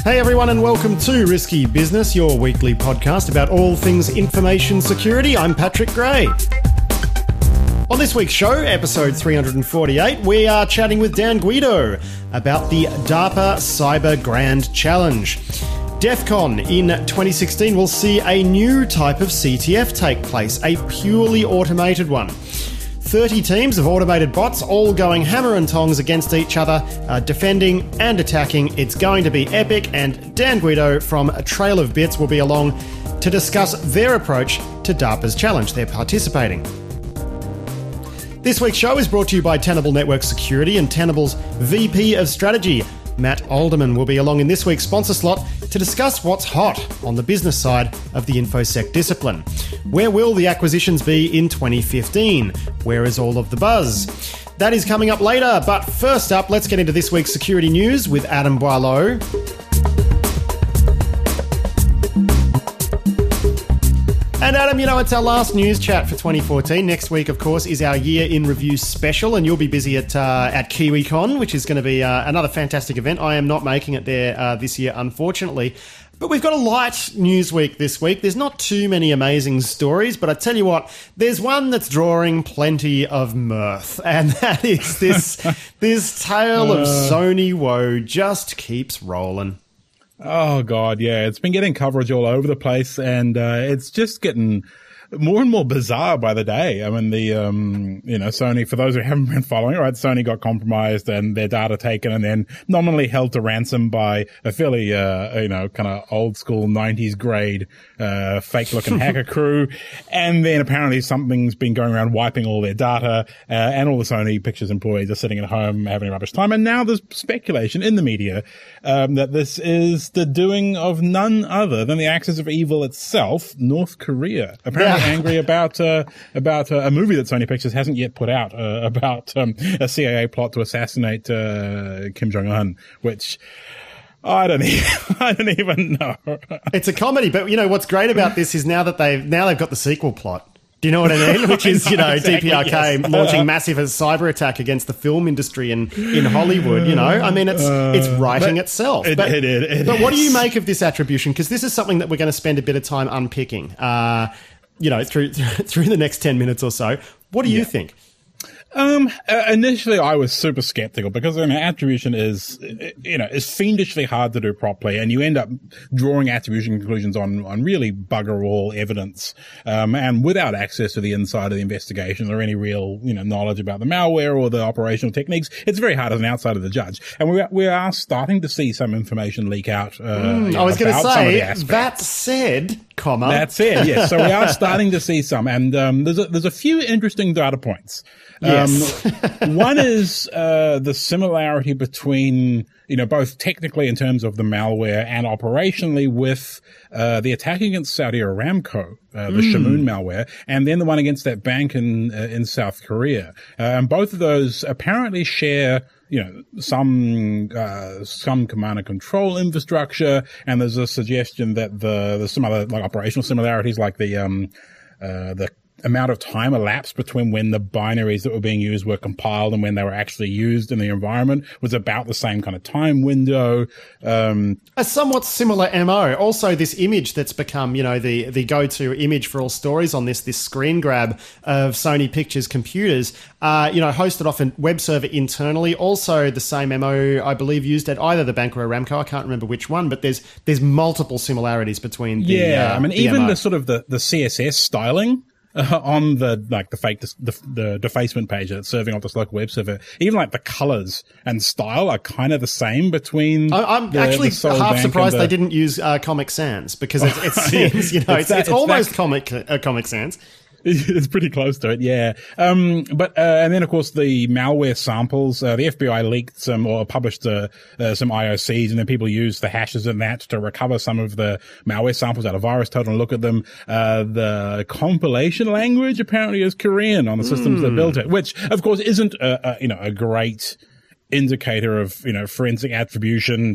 Hey everyone, and welcome to Risky Business, your weekly podcast about all things information security. I'm Patrick Gray. On this week's show, episode 348, we are chatting with Dan Guido about the DARPA Cyber Grand Challenge. DEF CON in 2016 will see a new type of CTF take place, a purely automated one. 30 teams of automated bots all going hammer and tongs against each other, defending and attacking. It's going to be epic, and Dan Guido from Trail of Bits will be along to discuss their approach to DARPA's challenge. They're participating. This week's show is brought to you by Tenable Network Security, and Tenable's VP of Strategy, Matt Alderman, will be along in this week's sponsor slot to discuss what's hot on the business side of the InfoSec discipline. Where will the acquisitions be in 2015? Where is all of the buzz? That is coming up later, but first up, let's get into this week's security news with Adam Boileau. And Adam, it's our last news chat for 2014. Next week, of course, is our Year in Review special, and you'll be busy at KiwiCon, which is going to be another fantastic event. I am not making it there this year, unfortunately. But we've got a light news week this week. There's not too many amazing stories, but I tell you what, there's one that's drawing plenty of mirth, and that is this tale of Sony woe just keeps rolling. Oh, God, yeah. It's been getting coverage all over the place, and it's just getting more and more bizarre by the day. I mean, Sony, for those who haven't been following, right, Sony got compromised and their data taken and then nominally held to ransom by a fairly, kind of old school 90s grade, fake looking hacker crew. And then apparently something's been going around wiping all their data, and all the Sony Pictures employees are sitting at home having a rubbish time. And now there's speculation in the media, that this is the doing of none other than the axis of evil itself, North Korea. Apparently angry about a movie that Sony Pictures hasn't yet put out, about a CIA plot to assassinate Kim Jong-un, which I don't even know. It's a comedy, but what's great about this is now they've got the sequel plot. Do you know what I mean? Which is, exactly, DPRK yes. Launching massive cyber attack against the film industry in Hollywood, I mean, it's writing itself. But what do you make of this attribution? Because this is something that we're going to spend a bit of time unpicking, through the next 10 minutes or so. What do you think? Initially I was super skeptical because attribution is fiendishly hard to do properly, and you end up drawing attribution conclusions on really bugger all evidence, and without access to the inside of the investigation or any real, knowledge about the malware or the operational techniques. It's very hard as an outsider to judge. And we are starting to see some information leak out, I was going to say, that said, yes. So we are starting to see some, and there's a few interesting data points. Yes. One is the similarity between, both technically in terms of the malware and operationally with the attack against Saudi Aramco, the Shamoon malware, and then the one against that bank in South Korea. And both of those apparently share some command and control infrastructure, and there's a suggestion that there's some other operational similarities, like the amount of time elapsed between when the binaries that were being used were compiled and when they were actually used in the environment was about the same kind of time window. A somewhat similar MO. Also, this image that's become, the go-to image for all stories on this screen grab of Sony Pictures computers, hosted off a web server internally. Also, the same MO, I believe, used at either the bank or Aramco. I can't remember which one, but there's multiple similarities between the even MO. the sort of the CSS styling on the fake the defacement page that's serving off this local web server, even the colors and style are kind of the same between. I'm actually half surprised they didn't use Comic Sans, because it seems it's almost Comic Sans. It's pretty close to it, yeah. And then of course the malware samples, the FBI leaked some or published some IOCs, and then people used the hashes in that to recover some of the malware samples out of VirusTotal and look at them. The compilation language apparently is Korean on the systems that built it, which of course isn't a great indicator of, forensic attribution.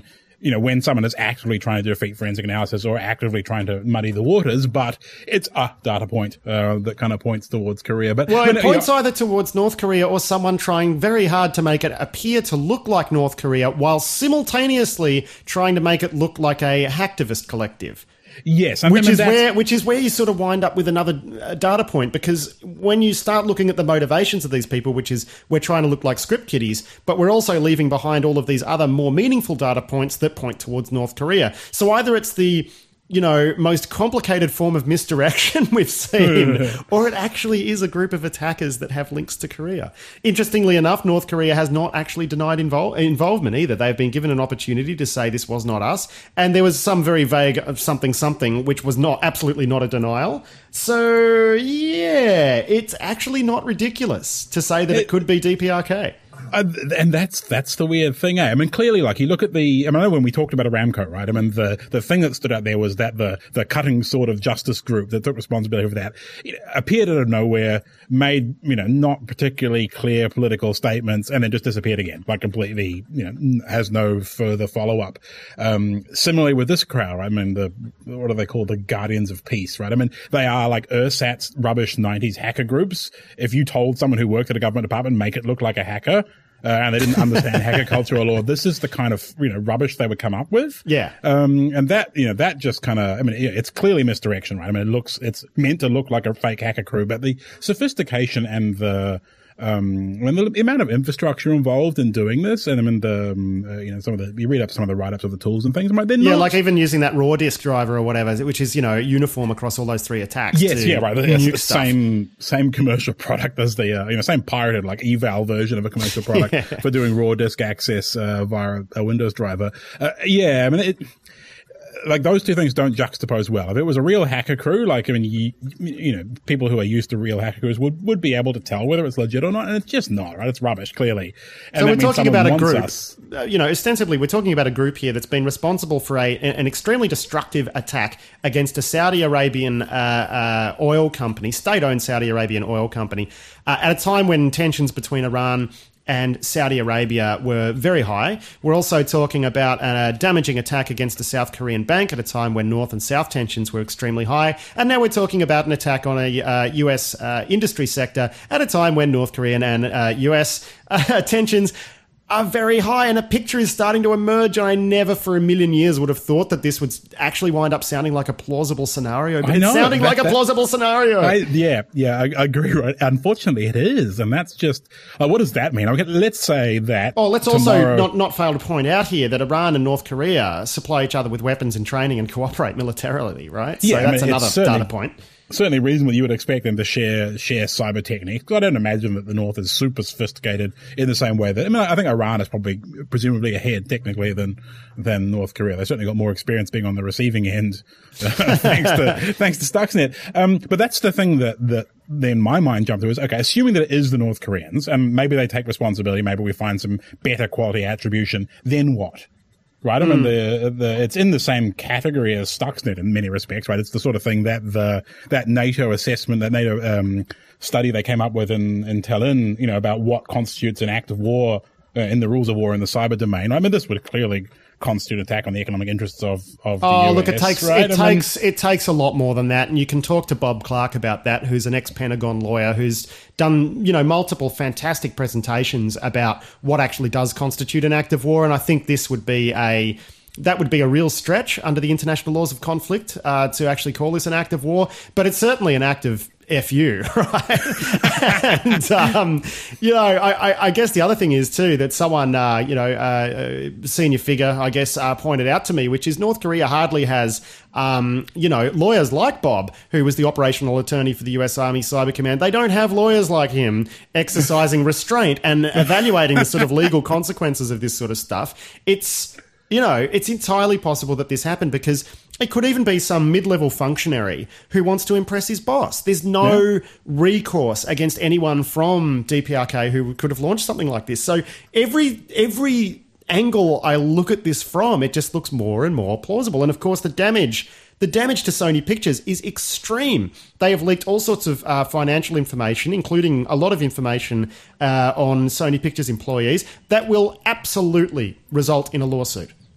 when someone is actively trying to do a fake forensic analysis or actively trying to muddy the waters, but it's a data point that kind of points towards Korea. But it points either towards North Korea or someone trying very hard to make it appear to look like North Korea while simultaneously trying to make it look like a hacktivist collective. Yes, which is where you sort of wind up with another data point, because when you start looking at the motivations of these people, which is we're trying to look like script kiddies, but we're also leaving behind all of these other more meaningful data points that point towards North Korea. So either it's the most complicated form of misdirection we've seen, or it actually is a group of attackers that have links to Korea. Interestingly enough, North Korea has not actually denied involvement either. They've been given an opportunity to say this was not us, and there was some very vague of something, which was absolutely not a denial. So, yeah, it's actually not ridiculous to say that it could be DPRK. And that's the weird thing. I mean, clearly, like, you look at I know when we talked about Aramco, right? I mean, the thing that stood out there was that the cutting sort of justice group that took responsibility for that appeared out of nowhere, made, not particularly clear political statements, and then just disappeared again, like completely, has no further follow up. Similarly with this crowd, right? I mean, what are they called? The Guardians of Peace, right? I mean, they are like ersatz rubbish 90s hacker groups. If you told someone who worked at a government department, make it look like a hacker, and they didn't understand hacker culture or law, this is the kind of, rubbish they would come up with. Yeah. And that, that just kind of, it's clearly misdirection, right? I mean, it's meant to look like a fake hacker crew, but the sophistication and the amount of infrastructure involved in doing this, and you read up some of the write-ups of the tools and things, like even using that raw disk driver or whatever, which is, uniform across all those three attacks. Yes, yeah, right. It's the same commercial product as the, same pirated, like eval version of a commercial product for doing raw disk access, via a Windows driver. Like, those two things don't juxtapose well. If it was a real hacker crew, people who are used to real hacker crews would be able to tell whether it's legit or not, and it's just not, right? It's rubbish, clearly. And so we're talking about a group, ostensibly we're talking about a group here that's been responsible for an extremely destructive attack against a Saudi Arabian oil company, state-owned Saudi Arabian oil company, at a time when tensions between Iran and Saudi Arabia were very high. We're also talking about a damaging attack against a South Korean bank at a time when North and South tensions were extremely high. And now we're talking about an attack on a US industry sector at a time when North Korean and US tensions are very high, and a picture is starting to emerge. I never for a million years would have thought that this would actually wind up sounding like a plausible scenario, but it's sounding like a plausible scenario. I agree, right? Unfortunately, it is, and that's just, what does that mean? Okay, let's say that let's also not fail to point out here that Iran and North Korea supply each other with weapons and training and cooperate militarily, right? Yeah, so that's another data point. Certainly reasonable you would expect them to share cyber techniques. I don't imagine that the North is super sophisticated in the same way that, I think Iran is presumably ahead technically than North Korea. They certainly got more experience being on the receiving end, thanks to Stuxnet. But that's the thing that then my mind jumped to is, okay, assuming that it is the North Koreans, and maybe they take responsibility, maybe we find some better quality attribution, then what? Right, I mean, it's in the same category as Stuxnet in many respects, right? It's the sort of thing that that NATO assessment, that NATO study they came up with in Tallinn, about what constitutes an act of war in the rules of war in the cyber domain. I mean, this would clearly constitute attack on the economic interests of the US. Look, it takes a lot more than that, and you can talk to Bob Clark about that, who's an ex-Pentagon lawyer who's done, multiple fantastic presentations about what actually does constitute an act of war, and I think this would be a real stretch under the international laws of conflict to actually call this an act of war, but it's certainly an act of FU, right? And, I guess the other thing is too that someone, senior figure, I guess, pointed out to me, which is North Korea hardly has, lawyers like Bob, who was the operational attorney for the US Army Cyber Command. They don't have lawyers like him exercising restraint and evaluating the sort of legal consequences of this sort of stuff. It's entirely possible that this happened because it could even be some mid-level functionary who wants to impress his boss. There's no recourse against anyone from DPRK who could have launched something like this. So every angle I look at this from, it just looks more and more plausible. And of course, the damage to Sony Pictures is extreme. They have leaked all sorts of financial information, including a lot of information on Sony Pictures employees, that will absolutely result in a lawsuit.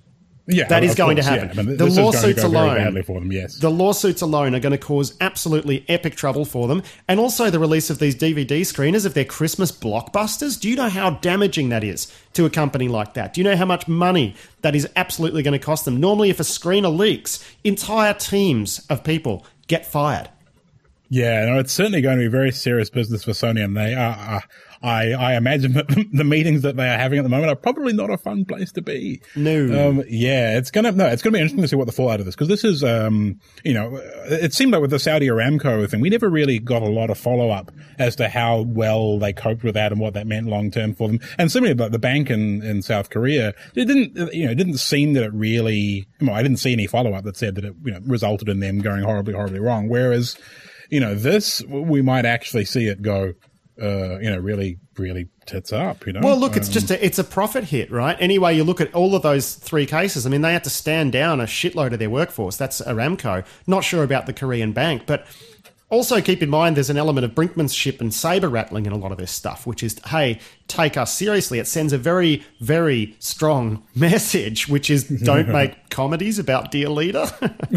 Yeah, that is going to happen. Yeah. I mean, the lawsuits alone, badly for them, yes. The lawsuits alone are going to cause absolutely epic trouble for them. And also the release of these DVD screeners of their Christmas blockbusters. Do you know how damaging that is to a company like that? Do you know how much money that is absolutely going to cost them? Normally, if a screener leaks, entire teams of people get fired. Yeah, no, it's certainly going to be very serious business for Sony, and they are. I imagine that the meetings that they are having at the moment are probably not a fun place to be. No. Yeah, it's gonna be interesting to see what the fallout of this, because this is, it seemed like with the Saudi Aramco thing, we never really got a lot of follow up as to how well they coped with that and what that meant long term for them. And similarly about the bank in South Korea, it didn't seem that it really. I didn't see any follow up that said that it resulted in them going horribly, horribly wrong. Whereas, this we might actually see it go. Really, really tits up, Well, look, it's a profit hit, right? Anyway, you look at all of those three cases. I mean, they had to stand down a shitload of their workforce. That's Aramco. Not sure about the Korean bank, but also keep in mind there's an element of brinkmanship and saber rattling in a lot of this stuff, which is, hey, take us seriously. It sends a very, very strong message, which is don't make comedies about Dear Leader.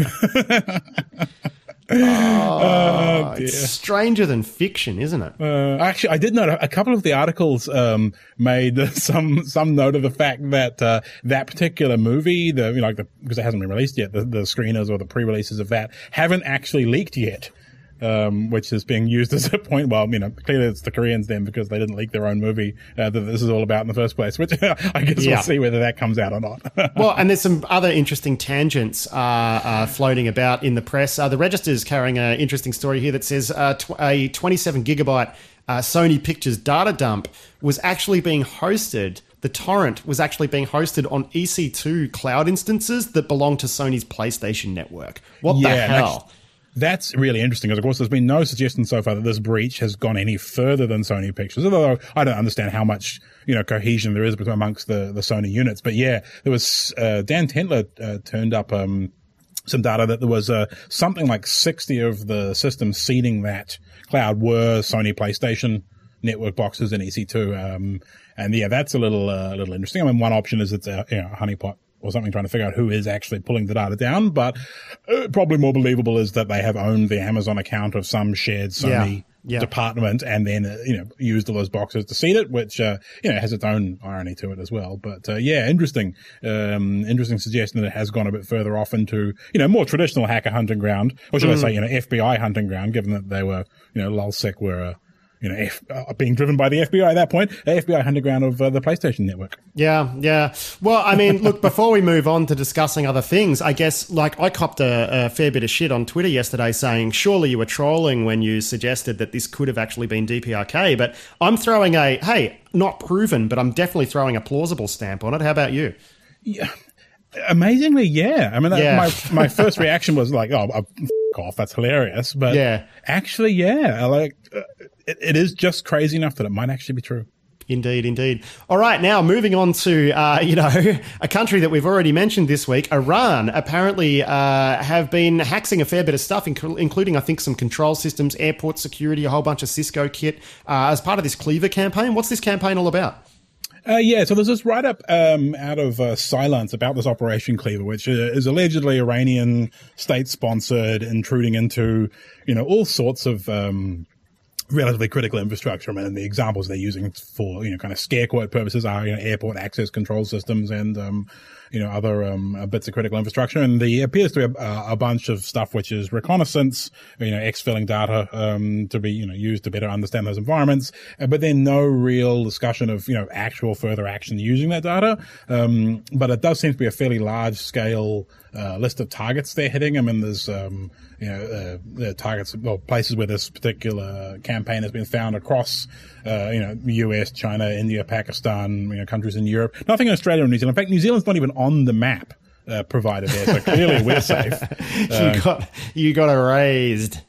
It's stranger than fiction, isn't it? Actually, I did note a couple of the articles made some note of the fact that that particular movie, because it hasn't been released yet, the screeners or the pre-releases of that haven't actually leaked yet. Which is being used as a point. Well, clearly it's the Koreans then, because they didn't leak their own movie that this is all about in the first place, which I guess we'll see whether that comes out or not. Well, and there's some other interesting tangents floating about in the press. The Register's carrying an interesting story here that says a 27 gigabyte Sony Pictures data dump was actually being hosted. The torrent was actually being hosted on EC2 cloud instances that belong to Sony's PlayStation network. What the hell? That's really interesting, because of course there's been no suggestion so far that this breach has gone any further than Sony Pictures, although I don't understand how much cohesion there is amongst the Sony units. But yeah, there was Dan Tentler turned up some data that there was something like 60 of the systems seeding that cloud were Sony PlayStation network boxes in EC2, and yeah, that's a little interesting. I mean, one option is it's a honeypot or something, trying to figure out who is actually pulling the data down. But probably more believable is that they have owned the Amazon account of some shared Sony department, and then, used all those boxes to seed it, which, has its own irony to it as well. But, interesting suggestion that it has gone a bit further off into, more traditional hacker hunting ground, or should I say, FBI hunting ground, given that they were, LulzSec were, being driven by the FBI at that point, FBI hunting ground of the PlayStation network. Yeah. Well, I mean, look, before we move on to discussing other things, I guess, I copped a fair bit of shit on Twitter yesterday saying, surely you were trolling when you suggested that this could have actually been DPRK, but I'm throwing not proven, but I'm definitely throwing a plausible stamp on it. How about you? Yeah. Amazingly, yeah. I mean, my first reaction was like, off, that's hilarious. But actually, it is just crazy enough that it might actually be true. Indeed. All right, now moving on to, a country that we've already mentioned this week, Iran, apparently have been hacking a fair bit of stuff, including, I think, some control systems, airport security, a whole bunch of Cisco kit, as part of this Cleaver campaign. What's this campaign all about? So there's this write-up out of Silence about this Operation Cleaver, which is allegedly Iranian state-sponsored, intruding into, all sorts of relatively critical infrastructure. I mean, the examples they're using for, kind of scare quote purposes are, airport access control systems and, other bits of critical infrastructure. And there appears to be a bunch of stuff which is reconnaissance, exfilling data to be, used to better understand those environments, but then no real discussion of, actual further action using that data. But it does seem to be a fairly large scale list of targets they're hitting. I mean, there's, targets, places where this particular campaign has been found across, US, China, India, Pakistan, countries in Europe. Nothing in Australia or New Zealand. In fact, New Zealand's not even on the map provided there, so clearly we're safe. You got erased.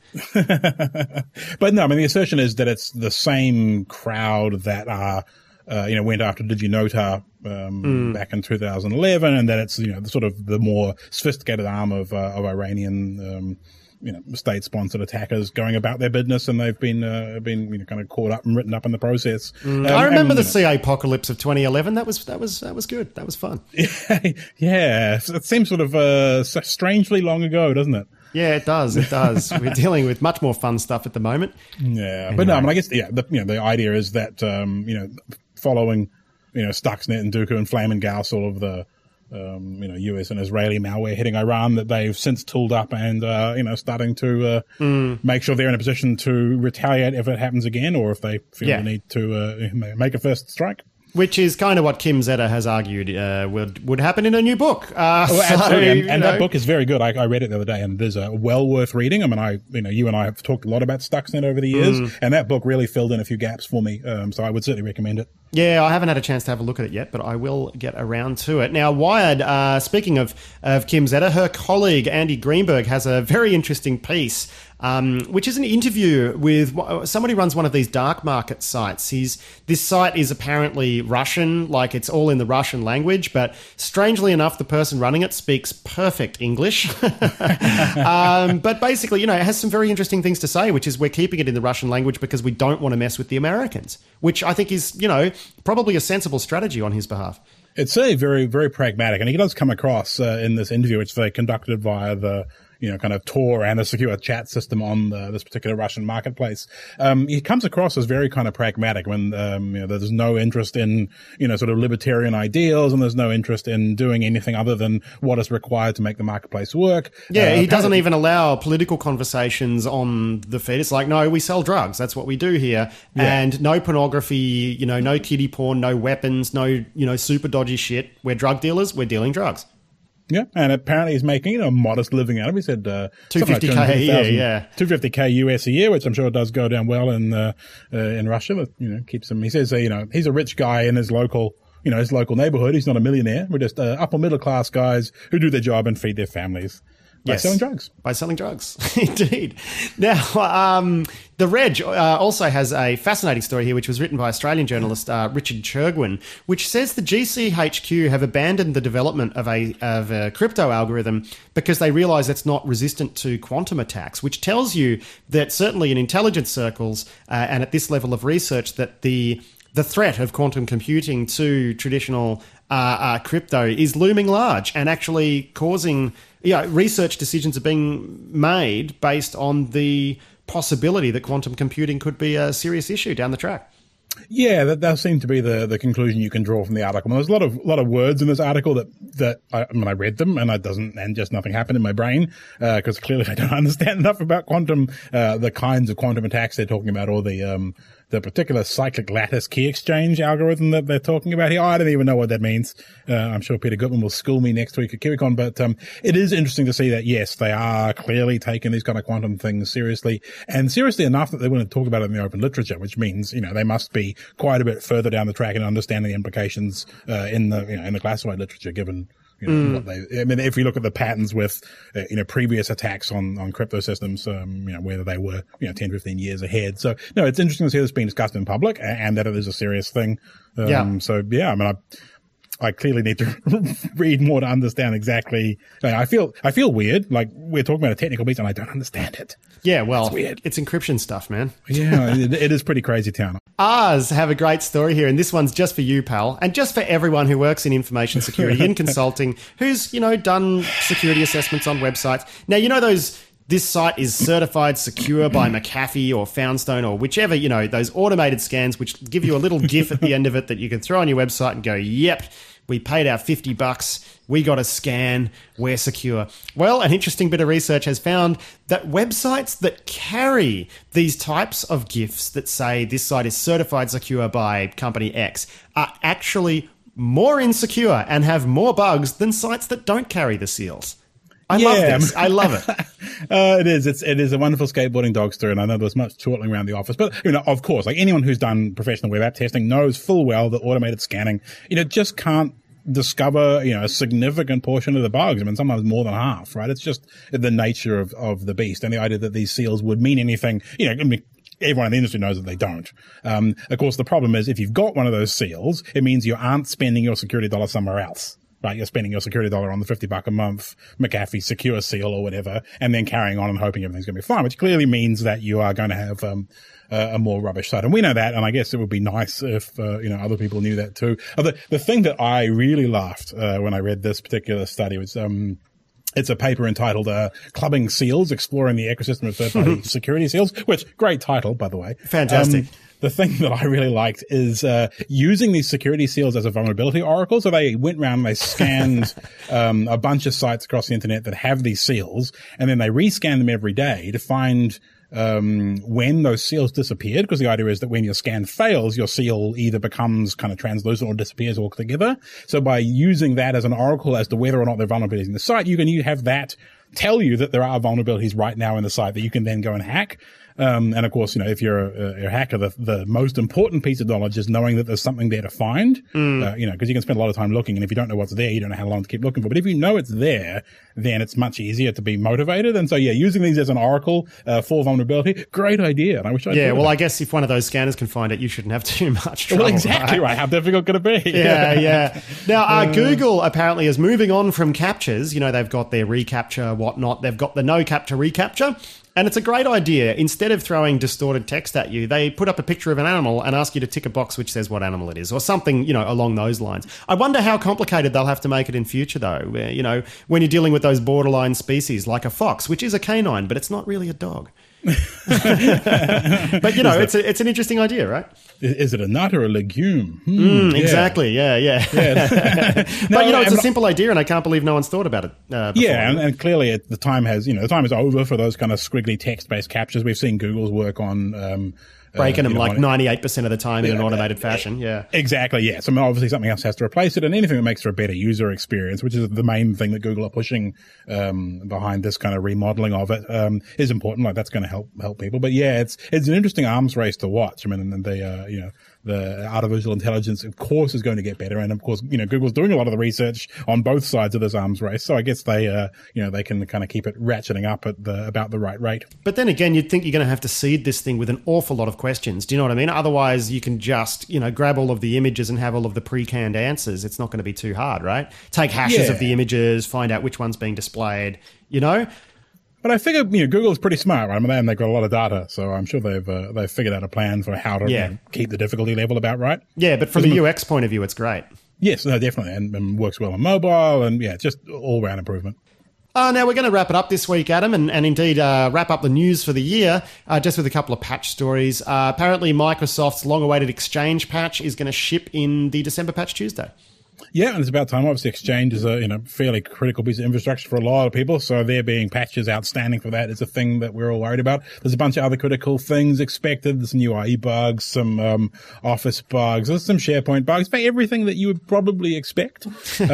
But no, I mean, the assertion is that it's the same crowd that went after DigiNotar back in 2011, and that it's the sort of the more sophisticated arm of Iranian state-sponsored attackers going about their business, and they've been kind of caught up and written up in the process. I remember the CA apocalypse of 2011. That was good. That was fun. Yeah, it seems sort of strangely long ago, doesn't it? Yeah, it does. It does. We're dealing with much more fun stuff at the moment. Yeah, anyway. But no, I mean, I guess the idea is that following Stuxnet and Duqu and Flame and Gauss, all of the US and Israeli malware hitting Iran, that they've since tooled up and starting to make sure they're in a position to retaliate if it happens again, or if they feel the need to make a first strike. Which is kind of what Kim Zeta has argued would happen in a new book. Absolutely, and that book is very good. I read it the other day, and there's well worth reading. I mean, you and I have talked a lot about Stuxnet over the years, and that book really filled in a few gaps for me. So I would certainly recommend it. Yeah, I haven't had a chance to have a look at it yet, but I will get around to it. Now, Wired, speaking of Kim Zeta, her colleague Andy Greenberg has a very interesting piece, which is an interview with somebody who runs one of these dark market sites. This site is apparently Russian, like it's all in the Russian language, but strangely enough, the person running it speaks perfect English. But basically, it has some very interesting things to say, which is we're keeping it in the Russian language because we don't want to mess with the Americans, which I think is, probably a sensible strategy on his behalf. It's certainly very, very pragmatic. And he does come across in this interview, which they conducted via the kind of Tor and a secure chat system on this particular Russian marketplace. He comes across as very kind of pragmatic when, there's no interest in, sort of libertarian ideals, and there's no interest in doing anything other than what is required to make the marketplace work. Yeah, he doesn't even allow political conversations on the feed. It's like, no, we sell drugs. That's what we do here. Yeah. And no pornography, no kiddie porn, no weapons, no, super dodgy shit. We're drug dealers. We're dealing drugs. Yeah, and apparently he's making a modest living out of it. He said $250K a year, yeah. $250K US a year, which I'm sure does go down well in Russia. But, keeps him. He says, he's a rich guy in his local neighborhood. He's not a millionaire. We're just upper middle class guys who do their job and feed their families. By selling drugs. By selling drugs, indeed. Now, The Reg also has a fascinating story here, which was written by Australian journalist Richard Chergwin, which says the GCHQ have abandoned the development of a crypto algorithm because they realise it's not resistant to quantum attacks, which tells you that certainly in intelligence circles and at this level of research that the threat of quantum computing to traditional crypto is looming large and actually causing research decisions are being made based on the possibility that quantum computing could be a serious issue down the track. Yeah, that does seem to be the conclusion you can draw from the article. There's a lot of words in this article that I read them and just nothing happened in my brain because clearly I don't understand enough about quantum, the kinds of quantum attacks they're talking about, or the particular cyclic lattice key exchange algorithm that they're talking about here. I don't even know what that means. I'm sure Peter Gutman will school me next week at KiwiCon, but it is interesting to see that, yes, they are clearly taking these kind of quantum things seriously, and seriously enough that they want to talk about it in the open literature, which means, they must be quite a bit further down the track in understanding the implications in the classified literature, given if we look at the patterns with, previous attacks on crypto systems, whether they were, 10, 15 years ahead. So, no, it's interesting to see this being discussed in public and that it is a serious thing. So, yeah, I clearly need to read more to understand exactly. I feel weird, like we're talking about a technical piece and I don't understand it. Yeah, well, it's weird. It's encryption stuff, man. Yeah, it is pretty crazy town. Ours have a great story here, and this one's just for you, pal, and just for everyone who works in information security and consulting, who's, done security assessments on websites. Now, this site is certified secure by McAfee or Foundstone or whichever, those automated scans which give you a little GIF at the end of it that you can throw on your website and go, yep, we paid our $50. We got a scan. We're secure. Well, an interesting bit of research has found that websites that carry these types of GIFs that say this site is certified secure by company X are actually more insecure and have more bugs than sites that don't carry the seals. I love this. I love it. It is. It is a wonderful skateboarding dog story, and I know there's much chortling around the office. But, of course, like anyone who's done professional web app testing knows full well that automated scanning, just can't discover, a significant portion of the bugs. I mean, sometimes more than half, right? It's just the nature of the beast. And the idea that these seals would mean anything, everyone in the industry knows that they don't. Of course, the problem is if you've got one of those seals, it means you aren't spending your security dollar somewhere else. right? You're spending your security dollar on the $50 a month McAfee secure seal or whatever, and then carrying on and hoping everything's going to be fine, which clearly means that you are going to have a more rubbish site. And we know that, and I guess it would be nice if, other people knew that too. The thing that I really laughed when I read this particular study was it's a paper entitled Clubbing Seals, Exploring the Ecosystem of Third-Party Security Seals, which, great title, by the way. Fantastic. The thing that I really liked is using these security seals as a vulnerability oracle. So they went around and they scanned a bunch of sites across the internet that have these seals, and then they rescan them every day to find when those seals disappeared, because the idea is that when your scan fails, your seal either becomes kind of translucent or disappears altogether. So by using that as an oracle as to whether or not there are vulnerabilities in the site, you have that tell you that there are vulnerabilities right now in the site that you can then go and hack. And of course, if you're a hacker, the most important piece of knowledge is knowing that there's something there to find, because you can spend a lot of time looking, and if you don't know what's there, you don't know how long to keep looking for. But if you know it's there, then it's much easier to be motivated. And so, using these as an oracle for vulnerability, great idea. And I wish I Yeah, well, I guess if one of those scanners can find it, you shouldn't have too much trouble. Well, exactly right. How difficult could it be? Yeah. Now, Google apparently is moving on from captures. They've got their reCAPTCHA, whatnot. They've got the no captcha reCAPTCHA. And it's a great idea. Instead of throwing distorted text at you, they put up a picture of an animal and ask you to tick a box which says what animal it is, or something, along those lines. I wonder how complicated they'll have to make it in future, though. Where, when you're dealing with those borderline species like a fox, which is a canine, but it's not really a dog. But it's an interesting idea, right? Is it a nut or a legume? Exactly. Yeah. But it's a simple idea, and I can't believe no one's thought about it before. Yeah, and clearly the time the time is over for those kind of squiggly text-based captures. We've seen Google's work on breaking them 98% of the time in an automated fashion. Yeah, exactly. Yeah, so obviously something else has to replace it, and anything that makes for a better user experience, which is the main thing that Google are pushing behind this kind of remodeling of it, is important. Like that's going to help people. But yeah, it's an interesting arms race to watch. I mean, the artificial intelligence, of course, is going to get better, and of course, Google's doing a lot of the research on both sides of this arms race. So I guess they can kind of keep it ratcheting up at about the right rate. But then again, you'd think you're going to have to seed this thing with an awful lot of questions. Do you know what I mean? Otherwise, you can just grab all of the images and have all of the pre-canned answers. It's not going to be too hard, right? Take hashes of the images, find out which one's being displayed. But I figure, Google's pretty smart, right? I mean, they've got a lot of data, so I'm sure they've figured out a plan for how to keep the difficulty level about right. Yeah, but from the UX point of view, it's great. Yes, no, definitely, and works well on mobile, and just all-round improvement. Now we're going to wrap it up this week, Adam, and indeed wrap up the news for the year, just with a couple of patch stories. Apparently, Microsoft's long-awaited Exchange patch is going to ship in the December Patch Tuesday. Yeah, and it's about time. Obviously, Exchange is a fairly critical piece of infrastructure for a lot of people, so there being patches outstanding for that is a thing that we're all worried about. There's a bunch of other critical things expected. There's some UI bugs, some Office bugs, there's some SharePoint bugs, everything that you would probably expect.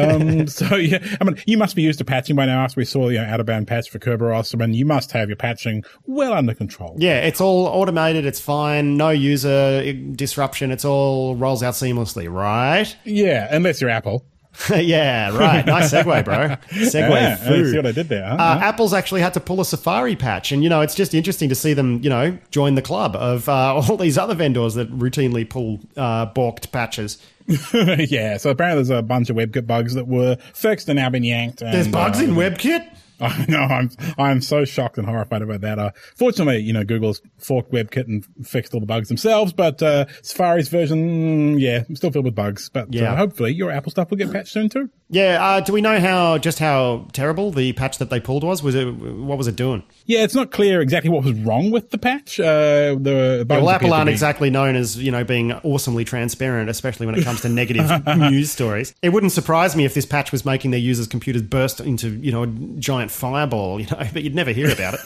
So yeah, I mean, you must be used to patching by now. After we saw out-of-band patch for Kerberos, I mean, you must have your patching well under control. Yeah, it's all automated. It's fine. No user disruption. It's all rolls out seamlessly, right? Yeah, unless you're Apple. Yeah, right. Nice segue, bro. Segue food. See what I did there. Apple's actually had to pull a Safari patch, and it's just interesting to see them, join the club of all these other vendors that routinely pull balked patches. Yeah, so apparently there's a bunch of WebKit bugs that were fixed and now been yanked. And, there's bugs in WebKit? I know, I'm so shocked and horrified about that. Fortunately, Google's forked WebKit and fixed all the bugs themselves, but Safari's version, still filled with bugs. But hopefully your Apple stuff will get patched soon too. Yeah, do we know how terrible the patch that they pulled was? What was it doing? Yeah, it's not clear exactly what was wrong with the patch. Apple aren't exactly known as being awesomely transparent, especially when it comes to negative news stories. It wouldn't surprise me if this patch was making their users' computers burst into a giant fireball, but you'd never hear about it.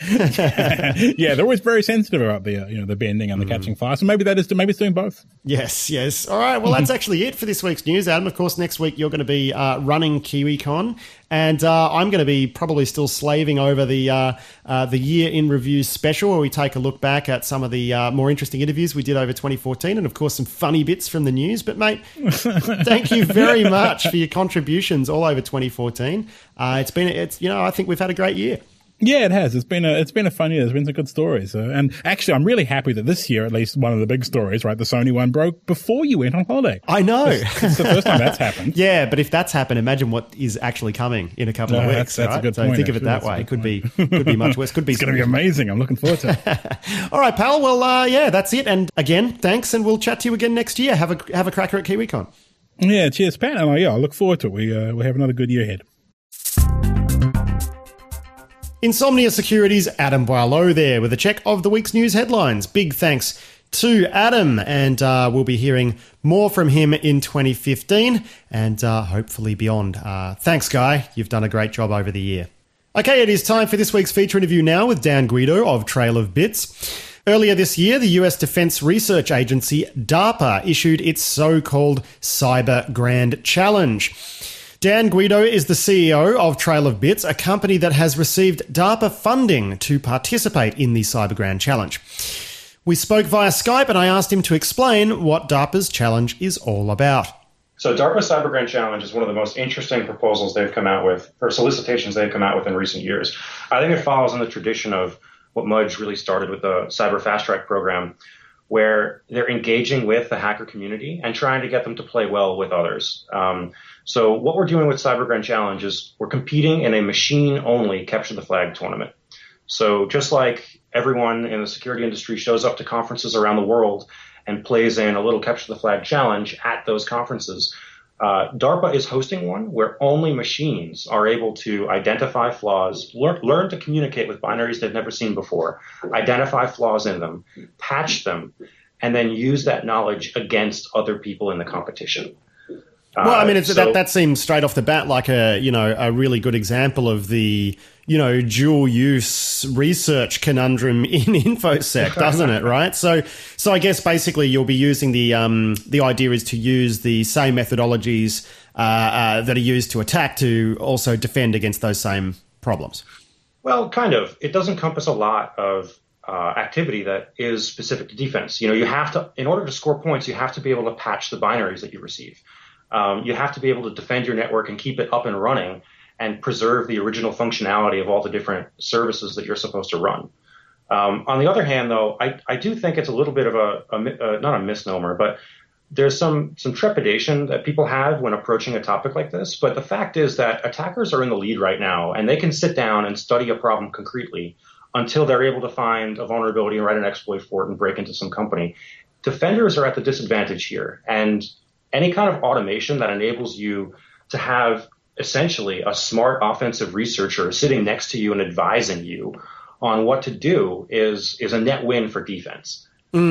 Yeah, they're always very sensitive about the bending and the catching fire. So maybe it's doing both. Yes. All right. Well, that's actually it for this week's news, Adam. Of course, next week you're going to be running KiwiCon, and I'm going to be probably still slaving over the year in review special, where we take a look back at some of the more interesting interviews we did over 2014, and of course some funny bits from the news. But mate, thank you very much for your contributions all over 2014. I think we've had a great year. Yeah, it has. It's been a fun year. There's been some good stories. And actually, I'm really happy that this year, at least one of the big stories, right, the Sony one broke before you went on holiday. I know. It's the first time that's happened. Yeah, but if that's happened, imagine what is actually coming in a couple of weeks. That's right? a good so point. Think of it that way. It could be much worse. Could be. It's going to be amazing. I'm looking forward to it. All right, pal. Well, yeah, that's it. And again, thanks, and we'll chat to you again next year. Have a cracker at KiwiCon. Yeah, cheers, Pat. And I look forward to it. We have another good year ahead. Insomnia Security's Adam Boileau there with a check of the week's news headlines. Big thanks to Adam, and we'll be hearing more from him in 2015 and hopefully beyond. Thanks, Guy. You've done a great job over the year. Okay, it is time for this week's feature interview now with Dan Guido of Trail of Bits. Earlier this year, the US Defense Research Agency, DARPA, issued its so-called Cyber Grand Challenge. Dan Guido is the CEO of Trail of Bits, a company that has received DARPA funding to participate in the Cyber Grand Challenge. We spoke via Skype and I asked him to explain what DARPA's challenge is all about. So DARPA's Cyber Grand Challenge is one of the most interesting proposals they've come out with, or solicitations they've come out with in recent years. I think it follows in the tradition of what Mudge really started with the Cyber Fast Track program, where they're engaging with the hacker community and trying to get them to play well with others. So what we're doing with Cyber Grand Challenge is we're competing in a machine-only capture the flag tournament. So just like everyone in the security industry shows up to conferences around the world and plays in a little capture the flag challenge at those conferences, DARPA is hosting one where only machines are able to identify flaws, learn to communicate with binaries they've never seen before, identify flaws in them, patch them, and then use that knowledge against other people in the competition. Well, I mean, that seems straight off the bat like a really good example of the, dual use research conundrum in InfoSec, doesn't it? Right. So I guess basically you'll be using the idea is to use the same methodologies that are used to attack to also defend against those same problems. Well, kind of. It does encompass a lot of activity that is specific to defense. You have to, in order to score points, you have to be able to patch the binaries that you receive. You have to be able to defend your network and keep it up and running and preserve the original functionality of all the different services that you're supposed to run. On the other hand, though, I do think it's a little bit of not a misnomer, but there's some trepidation that people have when approaching a topic like this. But the fact is that attackers are in the lead right now, and they can sit down and study a problem concretely until they're able to find a vulnerability and write an exploit for it and break into some company. Defenders are at the disadvantage here, and any kind of automation that enables you to have essentially a smart offensive researcher sitting next to you and advising you on what to do is a net win for defense.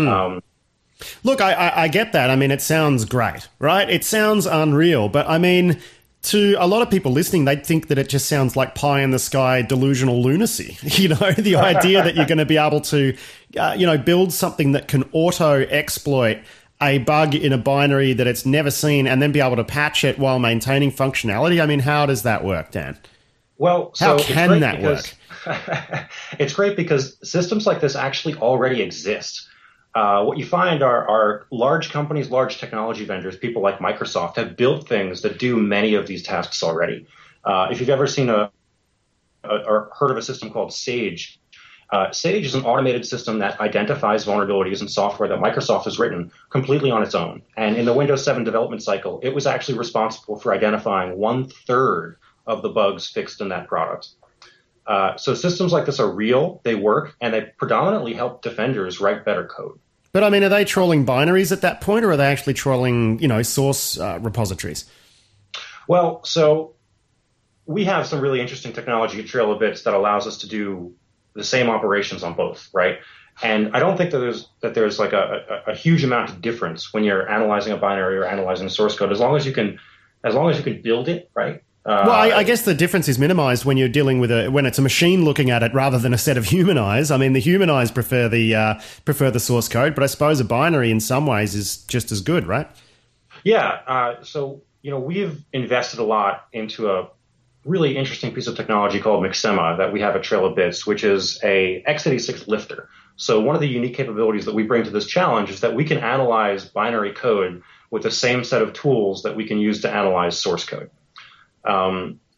Look, I get that. I mean, it sounds great, right? It sounds unreal. But I mean, to a lot of people listening, they'd think that it just sounds like pie in the sky delusional lunacy. The idea that you're going to be able to, build something that can auto-exploit a bug in a binary that it's never seen and then be able to patch it while maintaining functionality. I mean, how does that work, Dan? Well, how can that work? It's great because systems like this actually already exist. What you find are large companies, large technology vendors, people like Microsoft have built things that do many of these tasks already. If you've ever seen or heard of a system called Sage, Sage is an automated system that identifies vulnerabilities in software that Microsoft has written completely on its own. And in the Windows 7 development cycle, it was actually responsible for identifying 1/3 of the bugs fixed in that product. So systems like this are real, they work, and they predominantly help defenders write better code. But I mean, are they trawling binaries at that point, or are they actually trawling, source repositories? Well, so we have some really interesting technology at Trail of Bits that allows us to do the same operations on both, right? And I don't think that there's like a huge amount of difference when you're analyzing a binary or analyzing source code, as long as you can build it, right? Well, I guess the difference is minimized when you're dealing with when it's a machine looking at it rather than a set of human eyes. I mean, the human eyes prefer the source code, but I suppose a binary in some ways is just as good, right? Yeah. So we've invested a lot into a really interesting piece of technology called Mixema that we have at Trail of Bits, which is a x86 lifter. So one of the unique capabilities that we bring to this challenge is that we can analyze binary code with the same set of tools that we can use to analyze source code.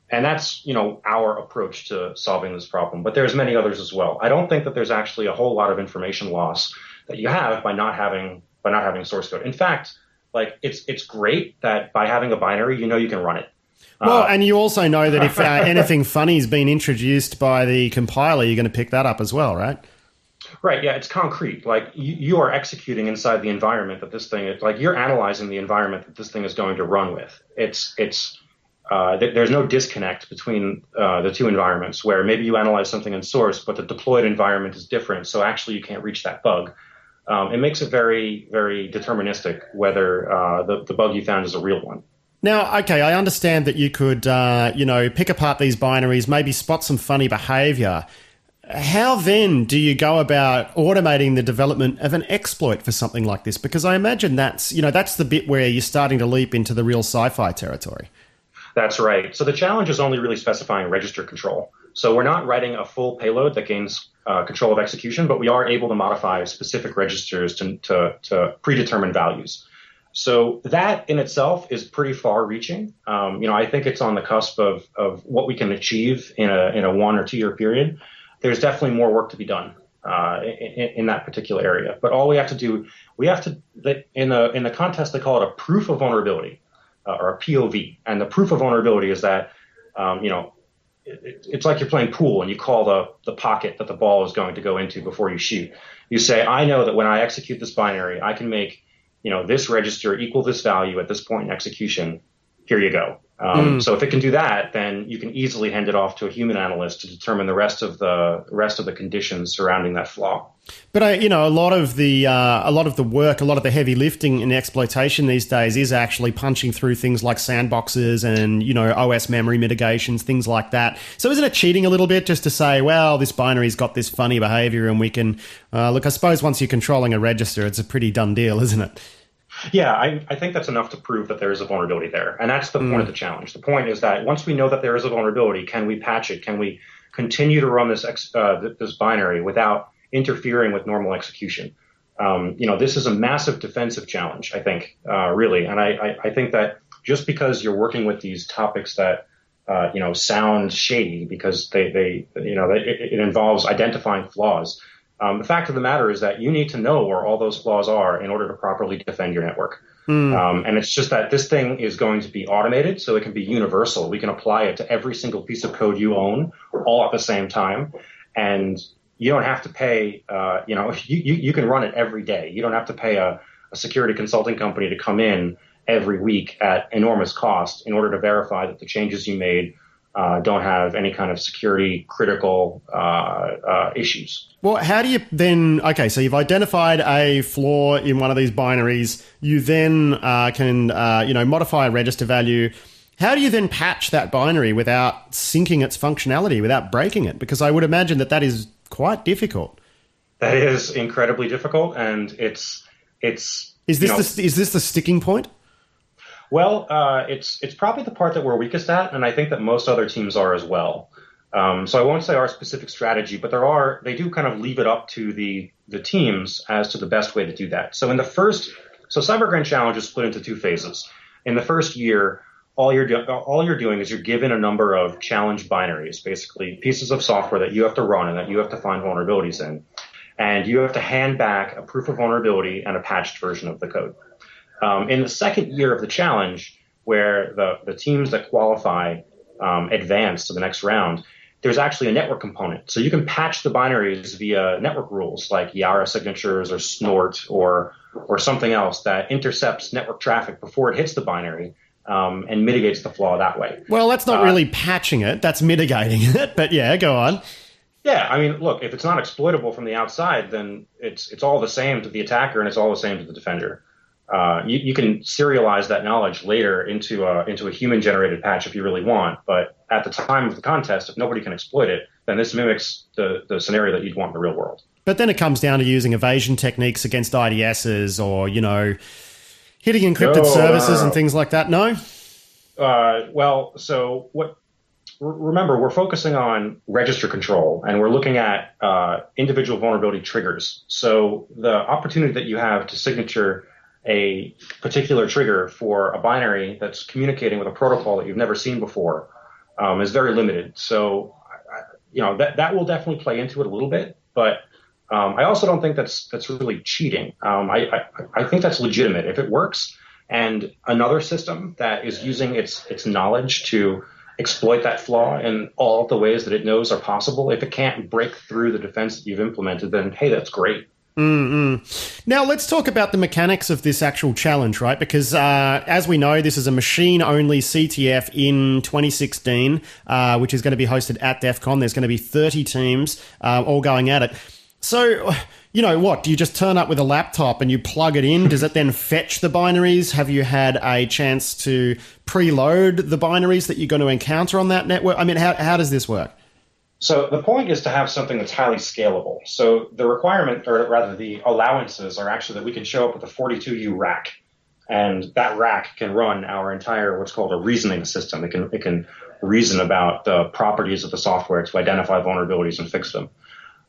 And that's, our approach to solving this problem. But there's many others as well. I don't think that there's actually a whole lot of information loss that you have by not having source code. In fact, like it's great that by having a binary, you can run it. Well, and you also know that if anything funny's been introduced by the compiler, you're going to pick that up as well, right? Right. Yeah, it's concrete. Like you are executing inside the environment that this thing is. Like you're analyzing the environment that this thing is going to run with. There's no disconnect between the two environments where maybe you analyze something in source, but the deployed environment is different. So actually, you can't reach that bug. It makes it very, very deterministic whether the bug you found is a real one. Now, okay, I understand that you could, pick apart these binaries, maybe spot some funny behavior. How then do you go about automating the development of an exploit for something like this? Because I imagine that's the bit where you're starting to leap into the real sci-fi territory. That's right. So the challenge is only really specifying register control. So we're not writing a full payload that gains control of execution, but we are able to modify specific registers to predetermined values. So that in itself is pretty far-reaching. I think it's on the cusp of what we can achieve in a 1 or 2 year period. There's definitely more work to be done in that particular area. But all we have to do, in the contest they call it a proof of vulnerability or a POV. And the proof of vulnerability is that it's like you're playing pool and you call the pocket that the ball is going to go into before you shoot. You say, I know that when I execute this binary, I can make this register equal this value at this point in execution. Here you go. So if it can do that, then you can easily hand it off to a human analyst to determine the rest of the conditions surrounding that flaw. But a lot of the work, a lot of the heavy lifting in exploitation these days is actually punching through things like sandboxes and OS memory mitigations, things like that. So isn't it cheating a little bit just to say, well, this binary's got this funny behavior, and we can look? I suppose once you're controlling a register, it's a pretty done deal, isn't it? Yeah, I think that's enough to prove that there is a vulnerability there. And that's the point of the challenge. The point is that once we know that there is a vulnerability, can we patch it? Can we continue to run this binary without interfering with normal execution? This is a massive defensive challenge, I think, really. And I think that just because you're working with these topics that, sound shady because it involves identifying flaws, the fact of the matter is that you need to know where all those flaws are in order to properly defend your network. And it's just that this thing is going to be automated, so it can be universal. We can apply it to every single piece of code you own all at the same time. And you don't have to pay, you can run it every day. You don't have to pay a security consulting company to come in every week at enormous cost in order to verify that the changes you made don't have any kind of security critical issues. Well, how do you then, okay, so you've identified a flaw in one of these binaries. You then can, modify a register value. How do you then patch that binary without sinking its functionality, without breaking it? Because I would imagine that is quite difficult. That is incredibly difficult, and it's. Is this the sticking point? Well, it's probably the part that we're weakest at, and I think that most other teams are as well. So I won't say our specific strategy, but they do kind of leave it up to the teams as to the best way to do that. So Cyber Grand Challenge is split into 2 phases. In the first year, all you're doing is you're given a number of challenge binaries, basically pieces of software that you have to run and that you have to find vulnerabilities in, and you have to hand back a proof of vulnerability and a patched version of the code. In the second year of the challenge, where the teams that qualify advance to the next round, there's actually a network component. So you can patch the binaries via network rules like Yara signatures or Snort or something else that intercepts network traffic before it hits the binary and mitigates the flaw that way. Well, that's not really patching it. That's mitigating it. But yeah, go on. Yeah, I mean, look, if it's not exploitable from the outside, then it's all the same to the attacker and it's all the same to the defender. You can serialize that knowledge later into a human-generated patch if you really want, but at the time of the contest, if nobody can exploit it, then this mimics the scenario that you'd want in the real world. But then it comes down to using evasion techniques against IDSs or, hitting encrypted services and things like that, no? Remember, we're focusing on register control, and we're looking at individual vulnerability triggers. So the opportunity that you have to signature a particular trigger for a binary that's communicating with a protocol that you've never seen before is very limited. So, that will definitely play into it a little bit, but I also don't think that's really cheating. I think that's legitimate. If it works and another system that is using its knowledge to exploit that flaw in all of the ways that it knows are possible, if it can't break through the defense that you've implemented, then hey, that's great. Now, let's talk about the mechanics of this actual challenge, right? Because as we know, this is a machine-only CTF in 2016, which is going to be hosted at DEF CON. There's going to be 30 teams all going at it. So, what? Do you just turn up with a laptop and you plug it in? Does it then fetch the binaries? Have you had a chance to preload the binaries that you're going to encounter on that network? I mean, how does this work? So the point is to have something that's highly scalable. So the requirement, or rather the allowances, are actually that we can show up with a 42U rack. And that rack can run our entire what's called a reasoning system. It can reason about the properties of the software to identify vulnerabilities and fix them.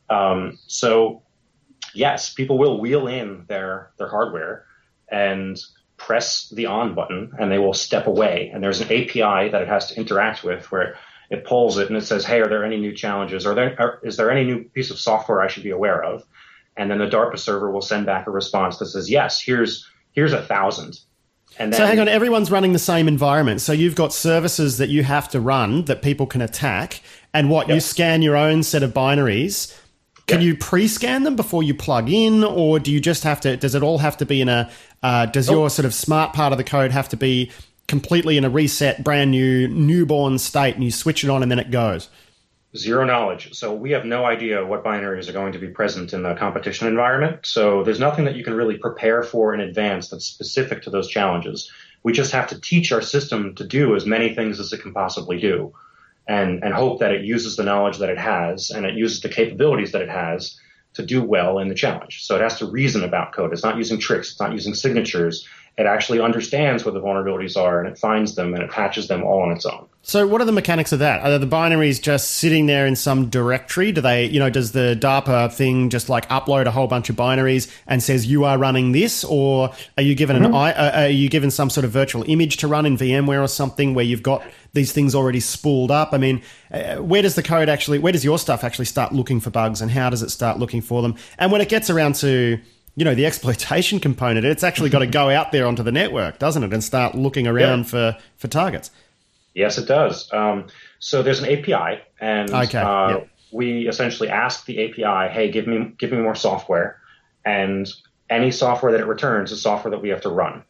So yes, people will wheel in their hardware and press the on button, and they will step away. And there's an API that it has to interact with where it pulls it and it says, hey, are there any new challenges? Is there any new piece of software I should be aware of? And then the DARPA server will send back a response that says, yes, here's 1,000. And then, so hang on, everyone's running the same environment. So you've got services that you have to run that people can attack. And Yep. you scan your own set of binaries. Can you pre-scan them before you plug in, or do you just have to, does it all have to be in a, does your sort of smart part of the code have to be completely in a reset, brand new, newborn state, and you switch it on and then it goes? Zero knowledge. So we have no idea what binaries are going to be present in the competition environment. So there's nothing that you can really prepare for in advance that's specific to those challenges. We just have to teach our system to do as many things as it can possibly do, and hope that it uses the knowledge that it has and it uses the capabilities that it has to do well in the challenge. So it has to reason about code. It's not using tricks. It's not using signatures. It actually understands what the vulnerabilities are, and it finds them, and it patches them all on its own. So what are the mechanics of that? Are the binaries just sitting there in some directory? Do they, does the DARPA thing just like upload a whole bunch of binaries and says you are running this, or are you given are you given some sort of virtual image to run in VMware or something where you've got these things already spooled up? I mean, where does your stuff actually start looking for bugs, and how does it start looking for them? And when it gets around to the exploitation component, it's actually got to go out there onto the network, doesn't it, and start looking around for targets. Yes, it does. So there's an API, and we essentially ask the API, hey, give me more software, and any software that it returns is software that we have to run.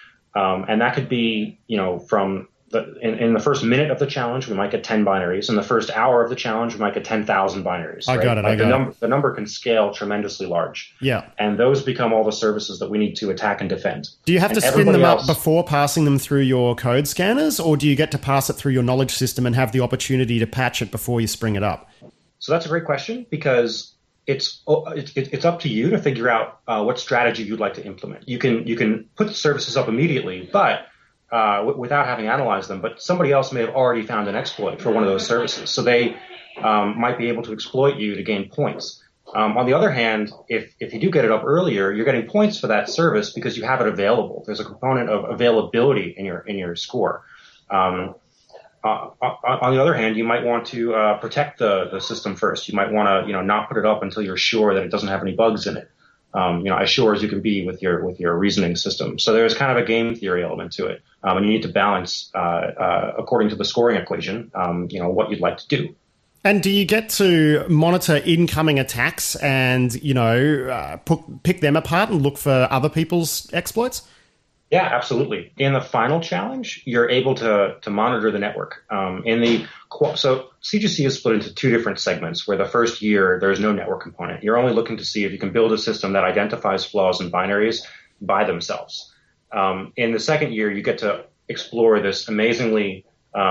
And that could be, from in the first minute of the challenge, we might get 10 binaries. In the first hour of the challenge, we might get 10,000 binaries. I got it. The number can scale tremendously large. Yeah. And those become all the services that we need to attack and defend. Do you have to spin them up before passing them through your code scanners, or do you get to pass it through your knowledge system and have the opportunity to patch it before you spring it up? So that's a great question, because it's up to you to figure out what strategy you'd like to implement. You can put the services up immediately, but without having analyzed them, but somebody else may have already found an exploit for one of those services. So they might be able to exploit you to gain points. On the other hand, if you do get it up earlier, you're getting points for that service because you have it available. There's a component of availability in your score. On the other hand, you might want to protect the system first. You might want to not put it up until you're sure that it doesn't have any bugs in it. As sure as you can be with your reasoning system. So there's kind of a game theory element to it, and you need to balance according to the scoring equation. What you'd like to do. And do you get to monitor incoming attacks and pick them apart and look for other people's exploits? Yeah, absolutely. In the final challenge, you're able to monitor the network. So CGC is split into two different segments, where the first year there's no network component. You're only looking to see if you can build a system that identifies flaws in binaries by themselves. In the second year, you get to explore this amazingly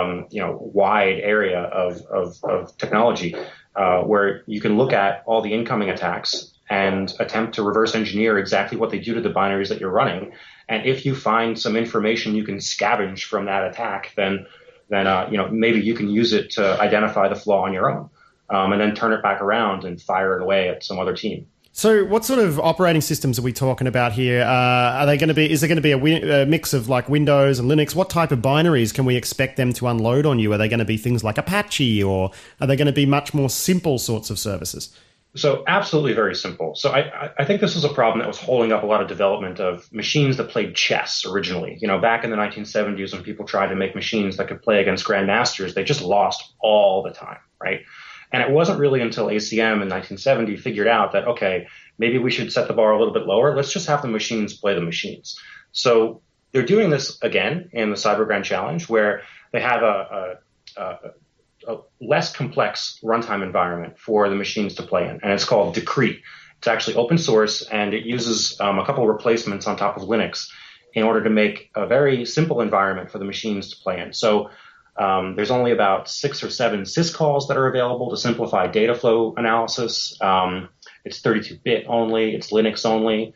wide area of technology where you can look at all the incoming attacks and attempt to reverse engineer exactly what they do to the binaries that you're running. And if you find some information you can scavenge from that attack, then maybe you can use it to identify the flaw on your own, and then turn it back around and fire it away at some other team. So what sort of operating systems are we talking about here? Are they going to be? Is there going to be a mix of like Windows and Linux? What type of binaries can we expect them to unload on you? Are they going to be things like Apache, or are they going to be much more simple sorts of services? So absolutely very simple. So I think this was a problem that was holding up a lot of development of machines that played chess originally. You know, back in the 1970s when people tried to make machines that could play against grandmasters, they just lost all the time, right? And it wasn't really until ACM in 1970 figured out that, okay, maybe we should set the bar a little bit lower. Let's just have the machines play the machines. So they're doing this again in the Cyber Grand Challenge, where they have a less complex runtime environment for the machines to play in, and it's called Decree. It's actually open source, and it uses a couple of replacements on top of Linux in order to make a very simple environment for the machines to play in. So there's only about 6 or 7 syscalls that are available to simplify data flow analysis. It's 32-bit only, it's Linux only,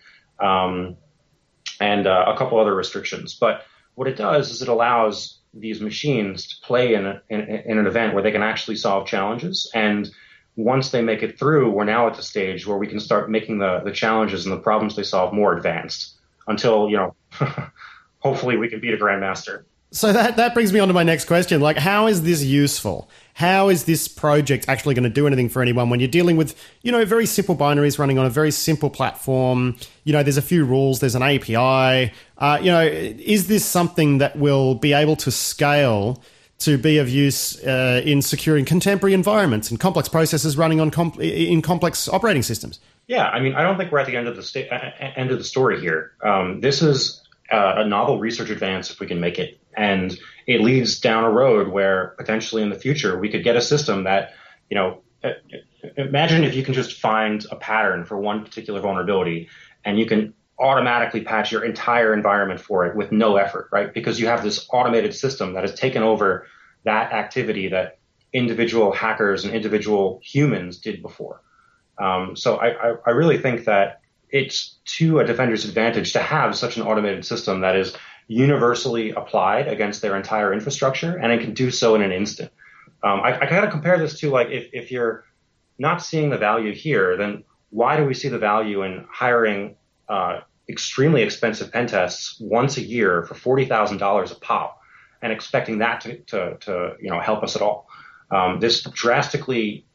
and a couple other restrictions. But what it does is it allows these machines to play in an event where they can actually solve challenges. And once they make it through, we're now at the stage where we can start making the challenges and the problems they solve more advanced until, you know, hopefully we can beat a grandmaster. So that brings me on to my next question. Like, how is this useful? How is this project actually going to do anything for anyone when you're dealing with, you know, very simple binaries running on a very simple platform? You know, there's a few rules, there's an API. You know, is this something that will be able to scale to be of use in securing contemporary environments and complex processes running on in complex operating systems? Yeah, I mean, I don't think we're at the end of the story here. This is a novel research advance if we can make it. And it leads down a road where potentially in the future we could get a system that, you know, imagine if you can just find a pattern for one particular vulnerability and you can automatically patch your entire environment for it with no effort, right? Because you have this automated system that has taken over that activity that individual hackers and individual humans did before. So I really think that it's to a defender's advantage to have such an automated system that is universally applied against their entire infrastructure, and it can do so in an instant. I kind of compare this to, like, if you're not seeing the value here, then why do we see the value in hiring extremely expensive pen tests once a year for $40,000 a pop and expecting that to you know, help us at all? This drastically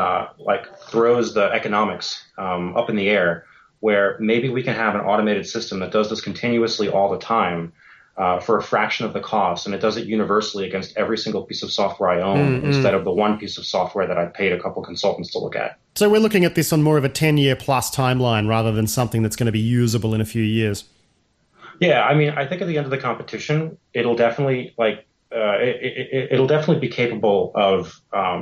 throws the economics up in the air, where maybe we can have an automated system that does this continuously all the time for a fraction of the cost, and it does it universally against every single piece of software I own instead of the one piece of software that I paid a couple consultants to look at. So we're looking at this on more of a 10-year plus timeline rather than something that's going to be usable in a few years. Yeah, I mean, I think at the end of the competition, it'll definitely it'll definitely be capable of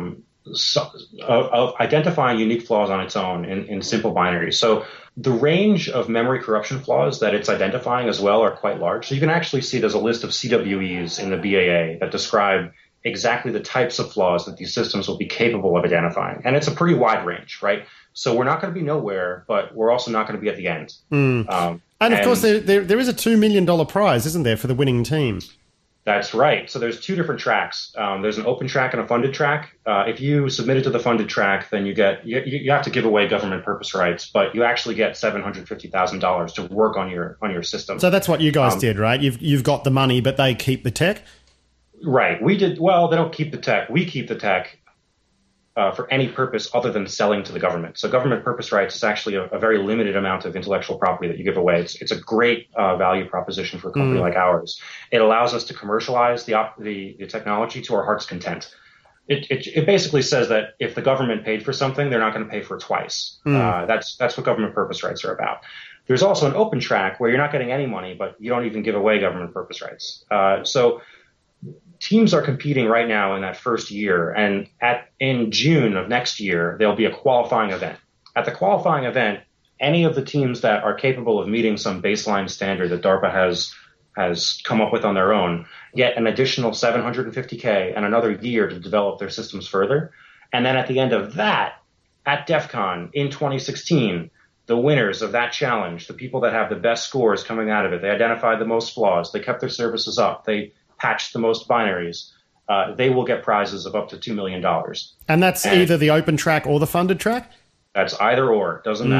identifying unique flaws on its own in simple binaries. So the range of memory corruption flaws that it's identifying as well are quite large. So you can actually see there's a list of CWEs in the BAA that describe exactly the types of flaws that these systems will be capable of identifying. And it's a pretty wide range, right? So we're not going to be nowhere, but we're also not going to be at the end. And of course, there is a $2 million prize, isn't there, for the winning team? That's right. So there's 2 different tracks. There's an open track and a funded track. If you submit it to the funded track, then you have to give away government purpose rights, but you actually get $750,000 to work on your system. So that's what you guys did, right? You've got the money, but they keep the tech? Right. We did. Well, they don't keep the tech. We keep the tech for any purpose other than selling to the government. So government purpose rights is actually a very limited amount of intellectual property that you give away. It's a great value proposition for a company like ours. It allows us to commercialize the technology to our heart's content. It basically says that if the government paid for something, they're not going to pay for it twice. That's what government purpose rights are about. There's also an open track where you're not getting any money, but you don't even give away government purpose rights. So teams are competing right now in that first year, and in June of next year, there'll be a qualifying event. At the qualifying event, any of the teams that are capable of meeting some baseline standard that DARPA has come up with on their own get an additional $750K and another year to develop their systems further. And then at the end of that, at DEF CON in 2016, the winners of that challenge, the people that have the best scores coming out of it, they identified the most flaws, they kept their services up, they patched the most binaries, they will get prizes of up to $2 million. And that's either the open track or the funded track? That's either or. Doesn't matter.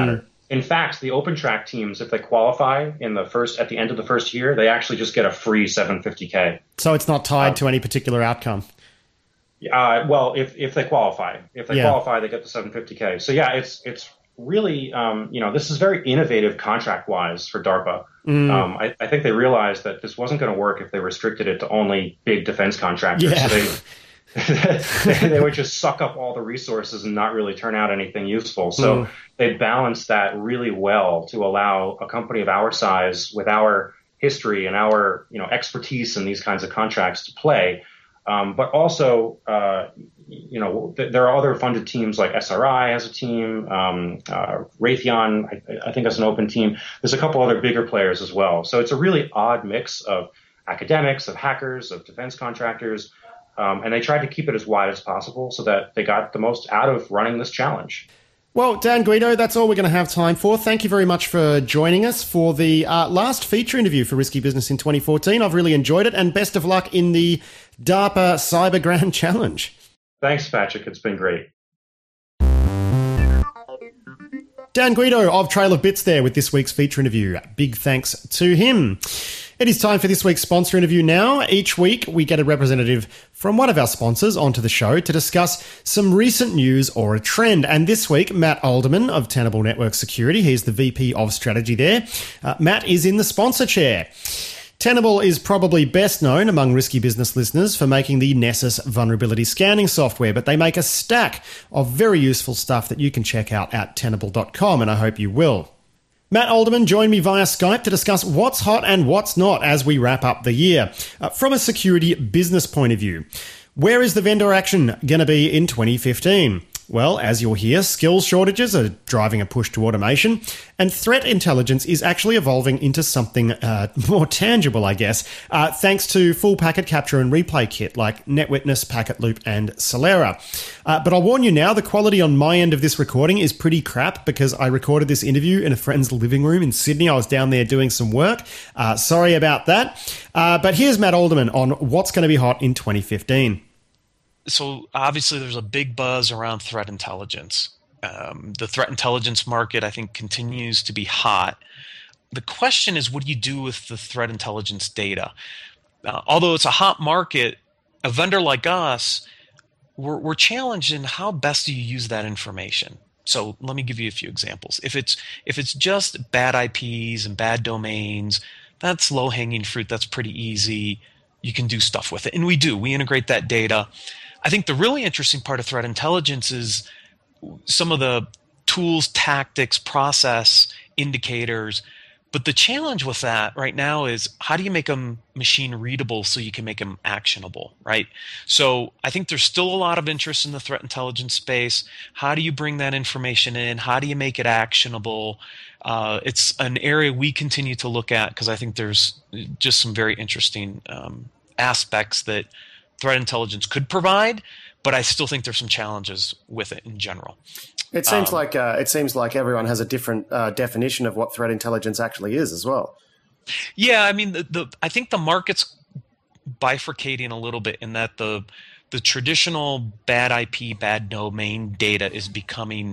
In fact, the OpenTrack teams, if they qualify at the end of the first year, they actually just get a free 750K. So it's not tied to any particular outcome. Well, if they qualify, they get the 750K. So yeah, it's really, this is very innovative contract-wise for DARPA. I think they realized that this wasn't going to work if they restricted it to only big defense contractors. Yeah. So they would just suck up all the resources and not really turn out anything useful. So they balanced that really well to allow a company of our size, with our history and our expertise in these kinds of contracts, to play. But also, there are other funded teams like SRI has a team, Raytheon, I think, has an open team. There's a couple other bigger players as well. So it's a really odd mix of academics, of hackers, of defense contractors. And they tried to keep it as wide as possible so that they got the most out of running this challenge. Well, Dan Guido, that's all we're going to have time for. Thank you very much for joining us for the last feature interview for Risky Business in 2014. I've really enjoyed it, and best of luck in the DARPA Cyber Grand Challenge. Thanks, Patrick. It's been great. Dan Guido of Trail of Bits there with this week's feature interview. Big thanks to him. It is time for this week's sponsor interview now. Each week, we get a representative from one of our sponsors onto the show to discuss some recent news or a trend. And this week, Matt Alderman of Tenable Network Security, he's the VP of Strategy there. Matt is in the sponsor chair. Tenable is probably best known among Risky Business listeners for making the Nessus vulnerability scanning software, but they make a stack of very useful stuff that you can check out at tenable.com, and I hope you will. Matt Alderman joined me via Skype to discuss what's hot and what's not as we wrap up the year. From a security business point of view, where is the vendor action going to be in 2015? Well, as you'll hear, skills shortages are driving a push to automation, and threat intelligence is actually evolving into something more tangible, I guess, thanks to full packet capture and replay kit like NetWitness, Packetloop, and Solera. But I'll warn you now, the quality on my end of this recording is pretty crap because I recorded this interview in a friend's living room in Sydney. I was down there doing some work. Sorry about that. But here's Matt Alderman on what's going to be hot in 2015. So obviously there's a big buzz around threat intelligence. The threat intelligence market, I think, continues to be hot. The question is, what do you do with the threat intelligence data? Although it's a hot market, a vendor like us, we're challenged in how best do you use that information. So let me give you a few examples. If it's just bad IPs and bad domains, that's low-hanging fruit. That's pretty easy. You can do stuff with it. And we do. We integrate that data. I think the really interesting part of threat intelligence is some of the tools, tactics, process, indicators. But the challenge with that right now is how do you make them machine readable so you can make them actionable, right? So I think there's still a lot of interest in the threat intelligence space. How do you bring that information in? How do you make it actionable? It's an area we continue to look at because I think there's just some very interesting aspects that threat intelligence could provide, but I still think there's some challenges with it in general. It seems like everyone has a different definition of what threat intelligence actually is as well. Yeah, I mean, I think the market's bifurcating a little bit in that the traditional bad IP, bad domain data is becoming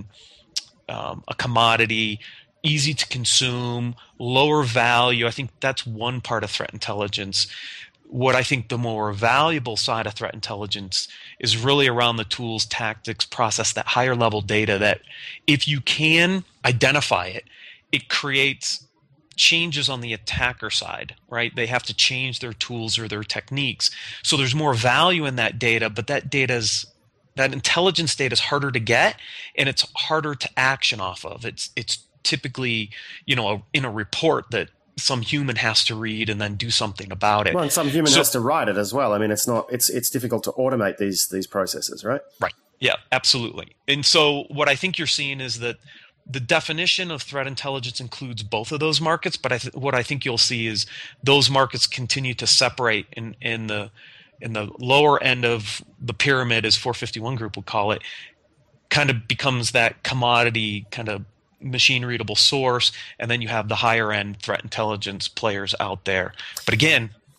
a commodity, easy to consume, lower value. I think that's one part of threat intelligence. What I think the more valuable side of threat intelligence is really around the tools, tactics, process, that higher level data that if you can identify it, it creates changes on the attacker side, right? They have to change their tools or their techniques. So there's more value in that data, but that intelligence data is harder to get and it's harder to action off of. It's typically, in a report that some human has to read and then do something about it. Well, and some human has to write it as well. I mean, it's difficult to automate these processes, right? Right. Yeah, absolutely. And so what I think you're seeing is that the definition of threat intelligence includes both of those markets, but what I think you'll see is those markets continue to separate in the lower end of the pyramid, as 451 Group would call it, kind of becomes that commodity kind of machine readable source, and then you have the higher end threat intelligence players out there. But again,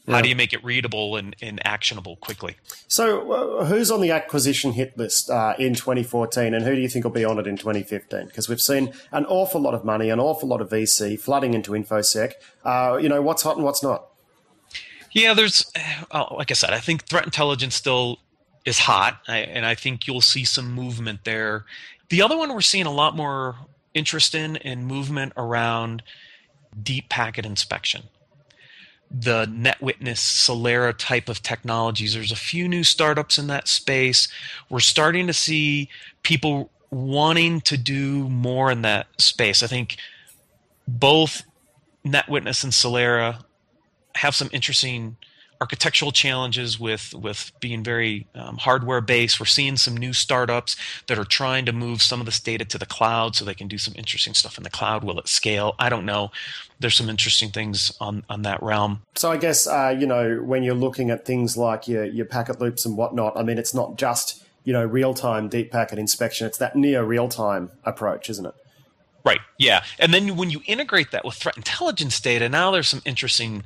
How do you make it readable and actionable quickly? So who's on the acquisition hit list in 2014, and who do you think will be on it in 2015? Because we've seen an awful lot of money, an awful lot of VC flooding into InfoSec. What's hot and what's not? Yeah, there's, like I said, I think threat intelligence still is hot, and I think you'll see some movement there. The other one we're seeing a lot more interest in and movement around deep packet inspection. The NetWitness, Solera type of technologies. There's a few new startups in that space. We're starting to see people wanting to do more in that space. I think both NetWitness and Solera have some interesting architectural challenges with being very hardware based. We're seeing some new startups that are trying to move some of this data to the cloud so they can do some interesting stuff in the cloud. Will it scale? I don't know. There's some interesting things on that realm. So I guess, when you're looking at things like your packet loops and whatnot, I mean, it's not just, real-time deep packet inspection. It's that near real-time approach, isn't it? Right. Yeah. And then when you integrate that with threat intelligence data, now there's some interesting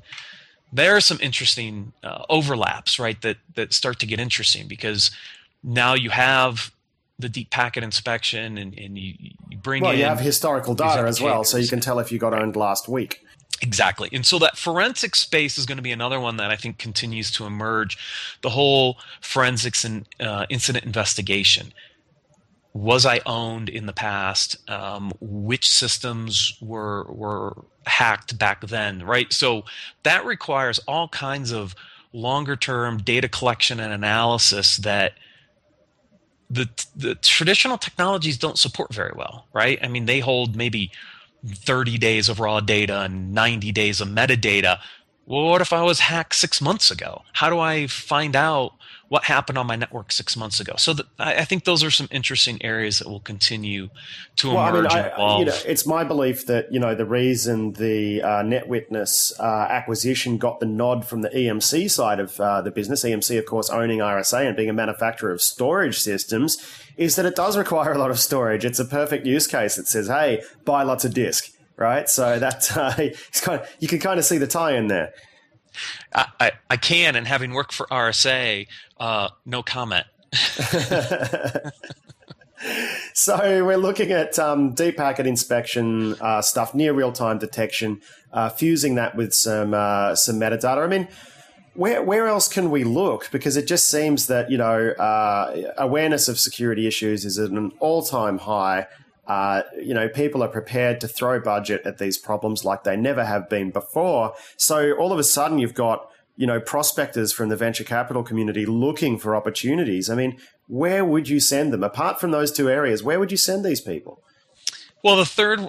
overlaps, right, that start to get interesting, because now you have the deep packet inspection and you bring in... Well, you have historical data as well, so you can tell if you got owned last week. Exactly. And so that forensic space is going to be another one that I think continues to emerge. The whole forensics and incident investigation. Was I owned in the past? Which systems were hacked back then, right? So that requires all kinds of longer-term data collection and analysis that the traditional technologies don't support very well, right? I mean, they hold maybe 30 days of raw data and 90 days of metadata. Well, what if I was hacked 6 months ago? How do I find out what happened on my network 6 months ago? So I think those are some interesting areas that will continue to emerge and evolve. It's my belief that the reason the NetWitness acquisition got the nod from the EMC side of the business, EMC of course owning RSA and being a manufacturer of storage systems, is that it does require a lot of storage. It's a perfect use case that says, hey, buy lots of disk, right? So that you can kind of see the tie-in there. I can, and having worked for RSA, no comment. So we're looking at deep packet inspection stuff, near real-time detection, fusing that with some metadata. I mean, where else can we look? Because it just seems that awareness of security issues is at an all-time high. People are prepared to throw budget at these problems like they never have been before. So all of a sudden you've got, prospectors from the venture capital community looking for opportunities. I mean, where would you send them? Apart from those two areas, where would you send these people? Well, the third,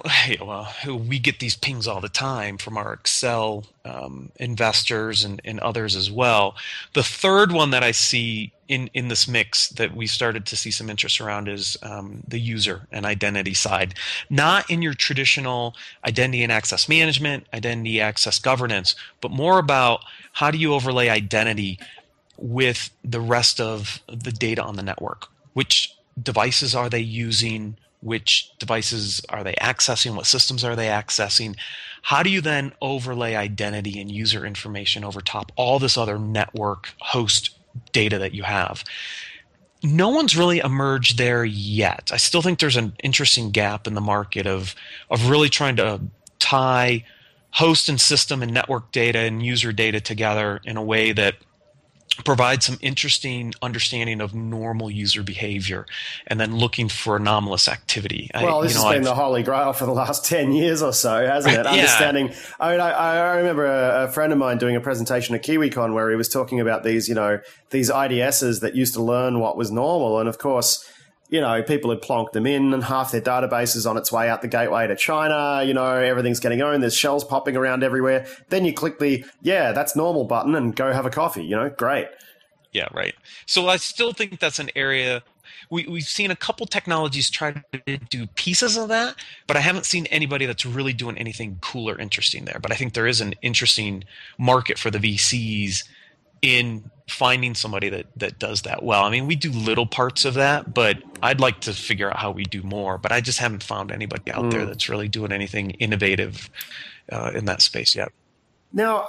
we get these pings all the time from our Excel investors and others as well. The third one that I see in this mix that we started to see some interest around is the user and identity side. Not in your traditional identity and access management, identity access governance, but more about how do you overlay identity with the rest of the data on the network. Which devices are they using? Which devices are they accessing? What systems are they accessing? How do you then overlay identity and user information over top all this other network host data that you have? No one's really emerged there yet. I still think there's an interesting gap in the market of really trying to tie host and system and network data and user data together in a way that provide some interesting understanding of normal user behavior and then looking for anomalous activity. This has been the holy grail for the last 10 years or so, hasn't it? Understanding. I remember a friend of mine doing a presentation at KiwiCon where he was talking about these IDSs that used to learn what was normal. And of course, people had plonked them in and half their database is on its way out the gateway to China. Everything's getting owned. There's shells popping around everywhere. Then you click the, that's normal button and go have a coffee, great. Yeah, right. So I still think that's an area. We've seen a couple technologies try to do pieces of that, but I haven't seen anybody that's really doing anything cool or interesting there. But I think there is an interesting market for the VCs in finding somebody that does that well. I mean, we do little parts of that, but I'd like to figure out how we do more. But I just haven't found anybody out there that's really doing anything innovative in that space yet. Now,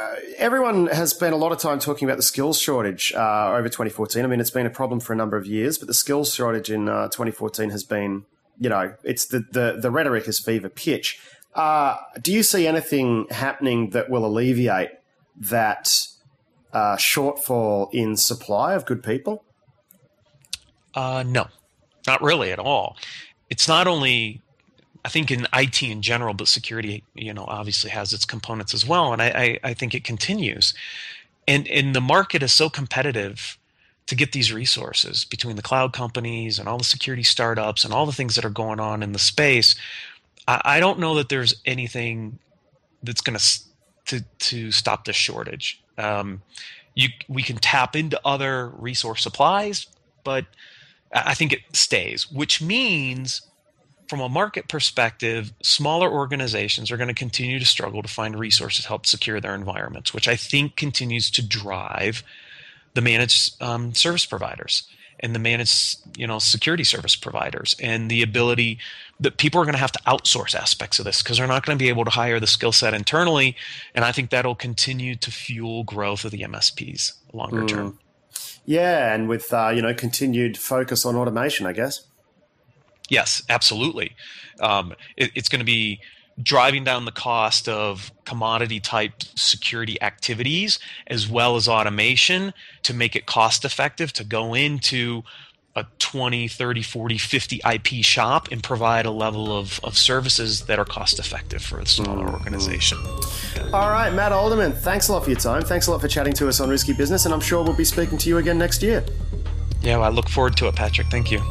everyone has spent a lot of time talking about the skills shortage over 2014. I mean, it's been a problem for a number of years, but the skills shortage in 2014 has been, it's the rhetoric is fever pitch. Do you see anything happening that will alleviate that shortfall in supply of good people? No, not really at all. It's not only, I think, in IT in general, but security, obviously has its components as well. And I think it continues. And the market is so competitive to get these resources between the cloud companies and all the security startups and all the things that are going on in the space. I don't know that there's anything that's going to stop this shortage. We can tap into other resource supplies, but I think it stays, which means from a market perspective, smaller organizations are going to continue to struggle to find resources to help secure their environments, which I think continues to drive the managed service providers and the managed security service providers, and the ability that people are going to have to outsource aspects of this because they're not going to be able to hire the skill set internally. And I think that'll continue to fuel growth of the MSPs longer term. Yeah, and with continued focus on automation, I guess. Yes, absolutely. It's going to be driving down the cost of commodity-type security activities as well as automation to make it cost-effective to go into a 20, 30, 40, 50 IP shop and provide a level of services that are cost-effective for a smaller organization. All right, Matt Alderman, thanks a lot for your time. Thanks a lot for chatting to us on Risky Business, and I'm sure we'll be speaking to you again next year. Yeah, well, I look forward to it, Patrick. Thank you.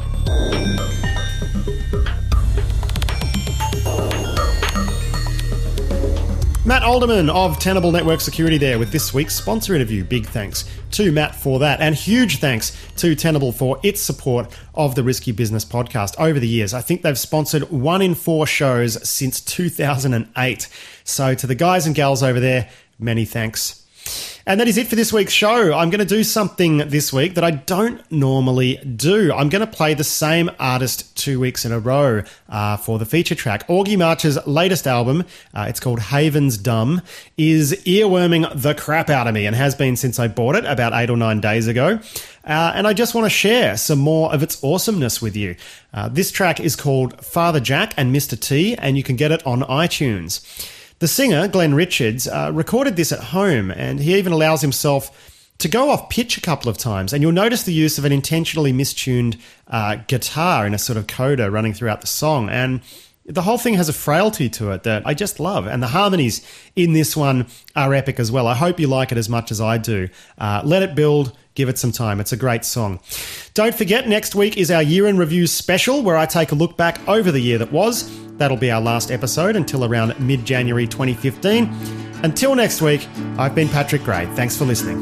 Matt Alderman of Tenable Network Security there with this week's sponsor interview. Big thanks to Matt for that, and huge thanks to Tenable for its support of the Risky Business podcast over the years. I think they've sponsored 1 in 4 shows since 2008. So to the guys and gals over there, many thanks. And that is it for this week's show. I'm going to do something this week that I don't normally do. I'm going to play the same artist 2 weeks in a row for the feature track. Augie March's latest album, it's called Haven's Dumb, is earworming the crap out of me and has been since I bought it about 8 or 9 days ago. And I just want to share some more of its awesomeness with you. This track is called Father Jack and Mr. T, and you can get it on iTunes. The singer, Glenn Richards, recorded this at home, and he even allows himself to go off pitch a couple of times. And you'll notice the use of an intentionally mistuned guitar in a sort of coda running throughout the song. And the whole thing has a frailty to it that I just love. And the harmonies in this one are epic as well. I hope you like it as much as I do. Let it build. Give it some time. It's a great song. Don't forget, next week is our Year in Review special, where I take a look back over the year that was. That'll be our last episode until around mid-January 2015. Until next week, I've been Patrick Gray. Thanks for listening.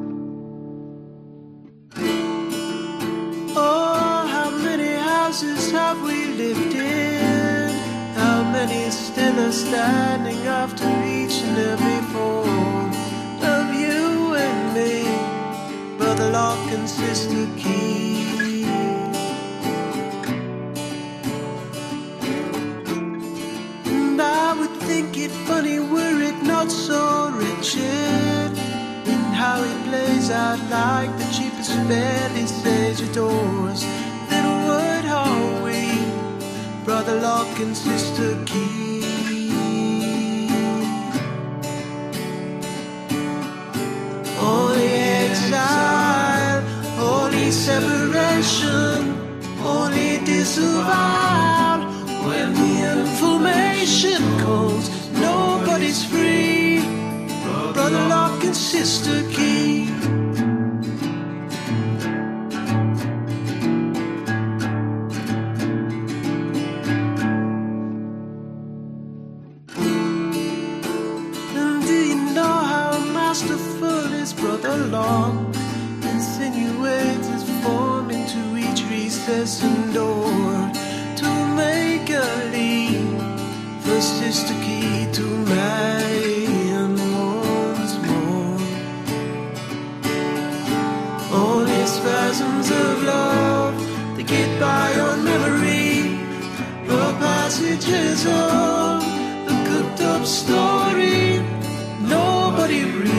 Oh, how many houses have we lived in? How many still are standing after each and every fall of you and me, Brother Locke and Sister Key? I would think it funny were it not so Richard, in how he plays out like the cheapest fare these days adores. Then what are we, Brother Locke and Sister Key? Only exile, only separation, only disavowal. When the information comes, nobody's free. Brother Locke and Sister Key. And do you know how masterful is Brother Locke? Insinuates his form into each recess and door to make a leap for Sister Key to man once more. Only spasms of love that get by on memory, or passages of a cooked up story nobody reads.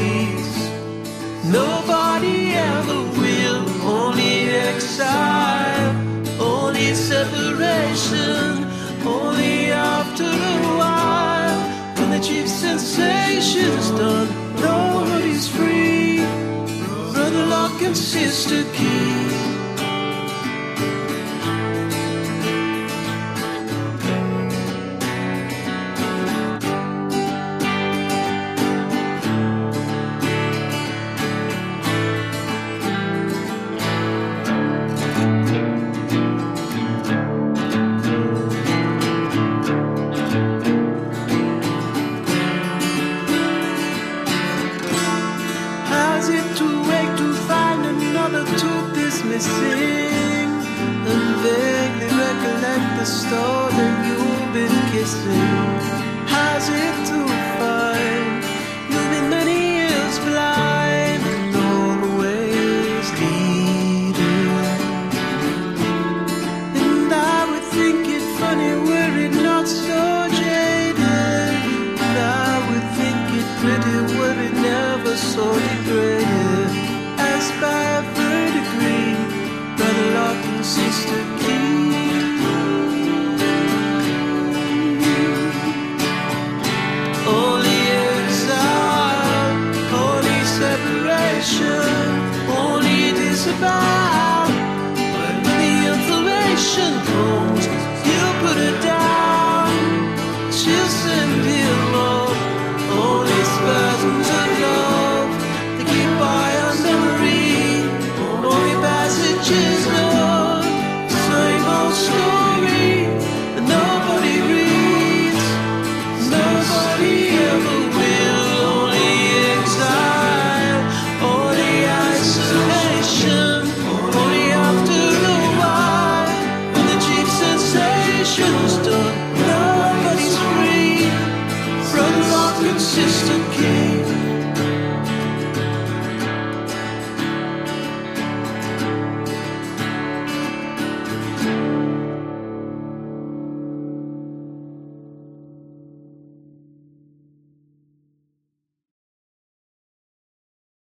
Lock and Sister Keys. How's it to wake to find another tooth is missing, and vaguely recollect the store that you've been kissing? How's it to find you've been many years blind and always leading? And I would think it funny were it not so jaded, and I would think it pretty were it never so degraded as by a verdigris, brother Lock and Sister Keys. Only exile, only separation, only disavow.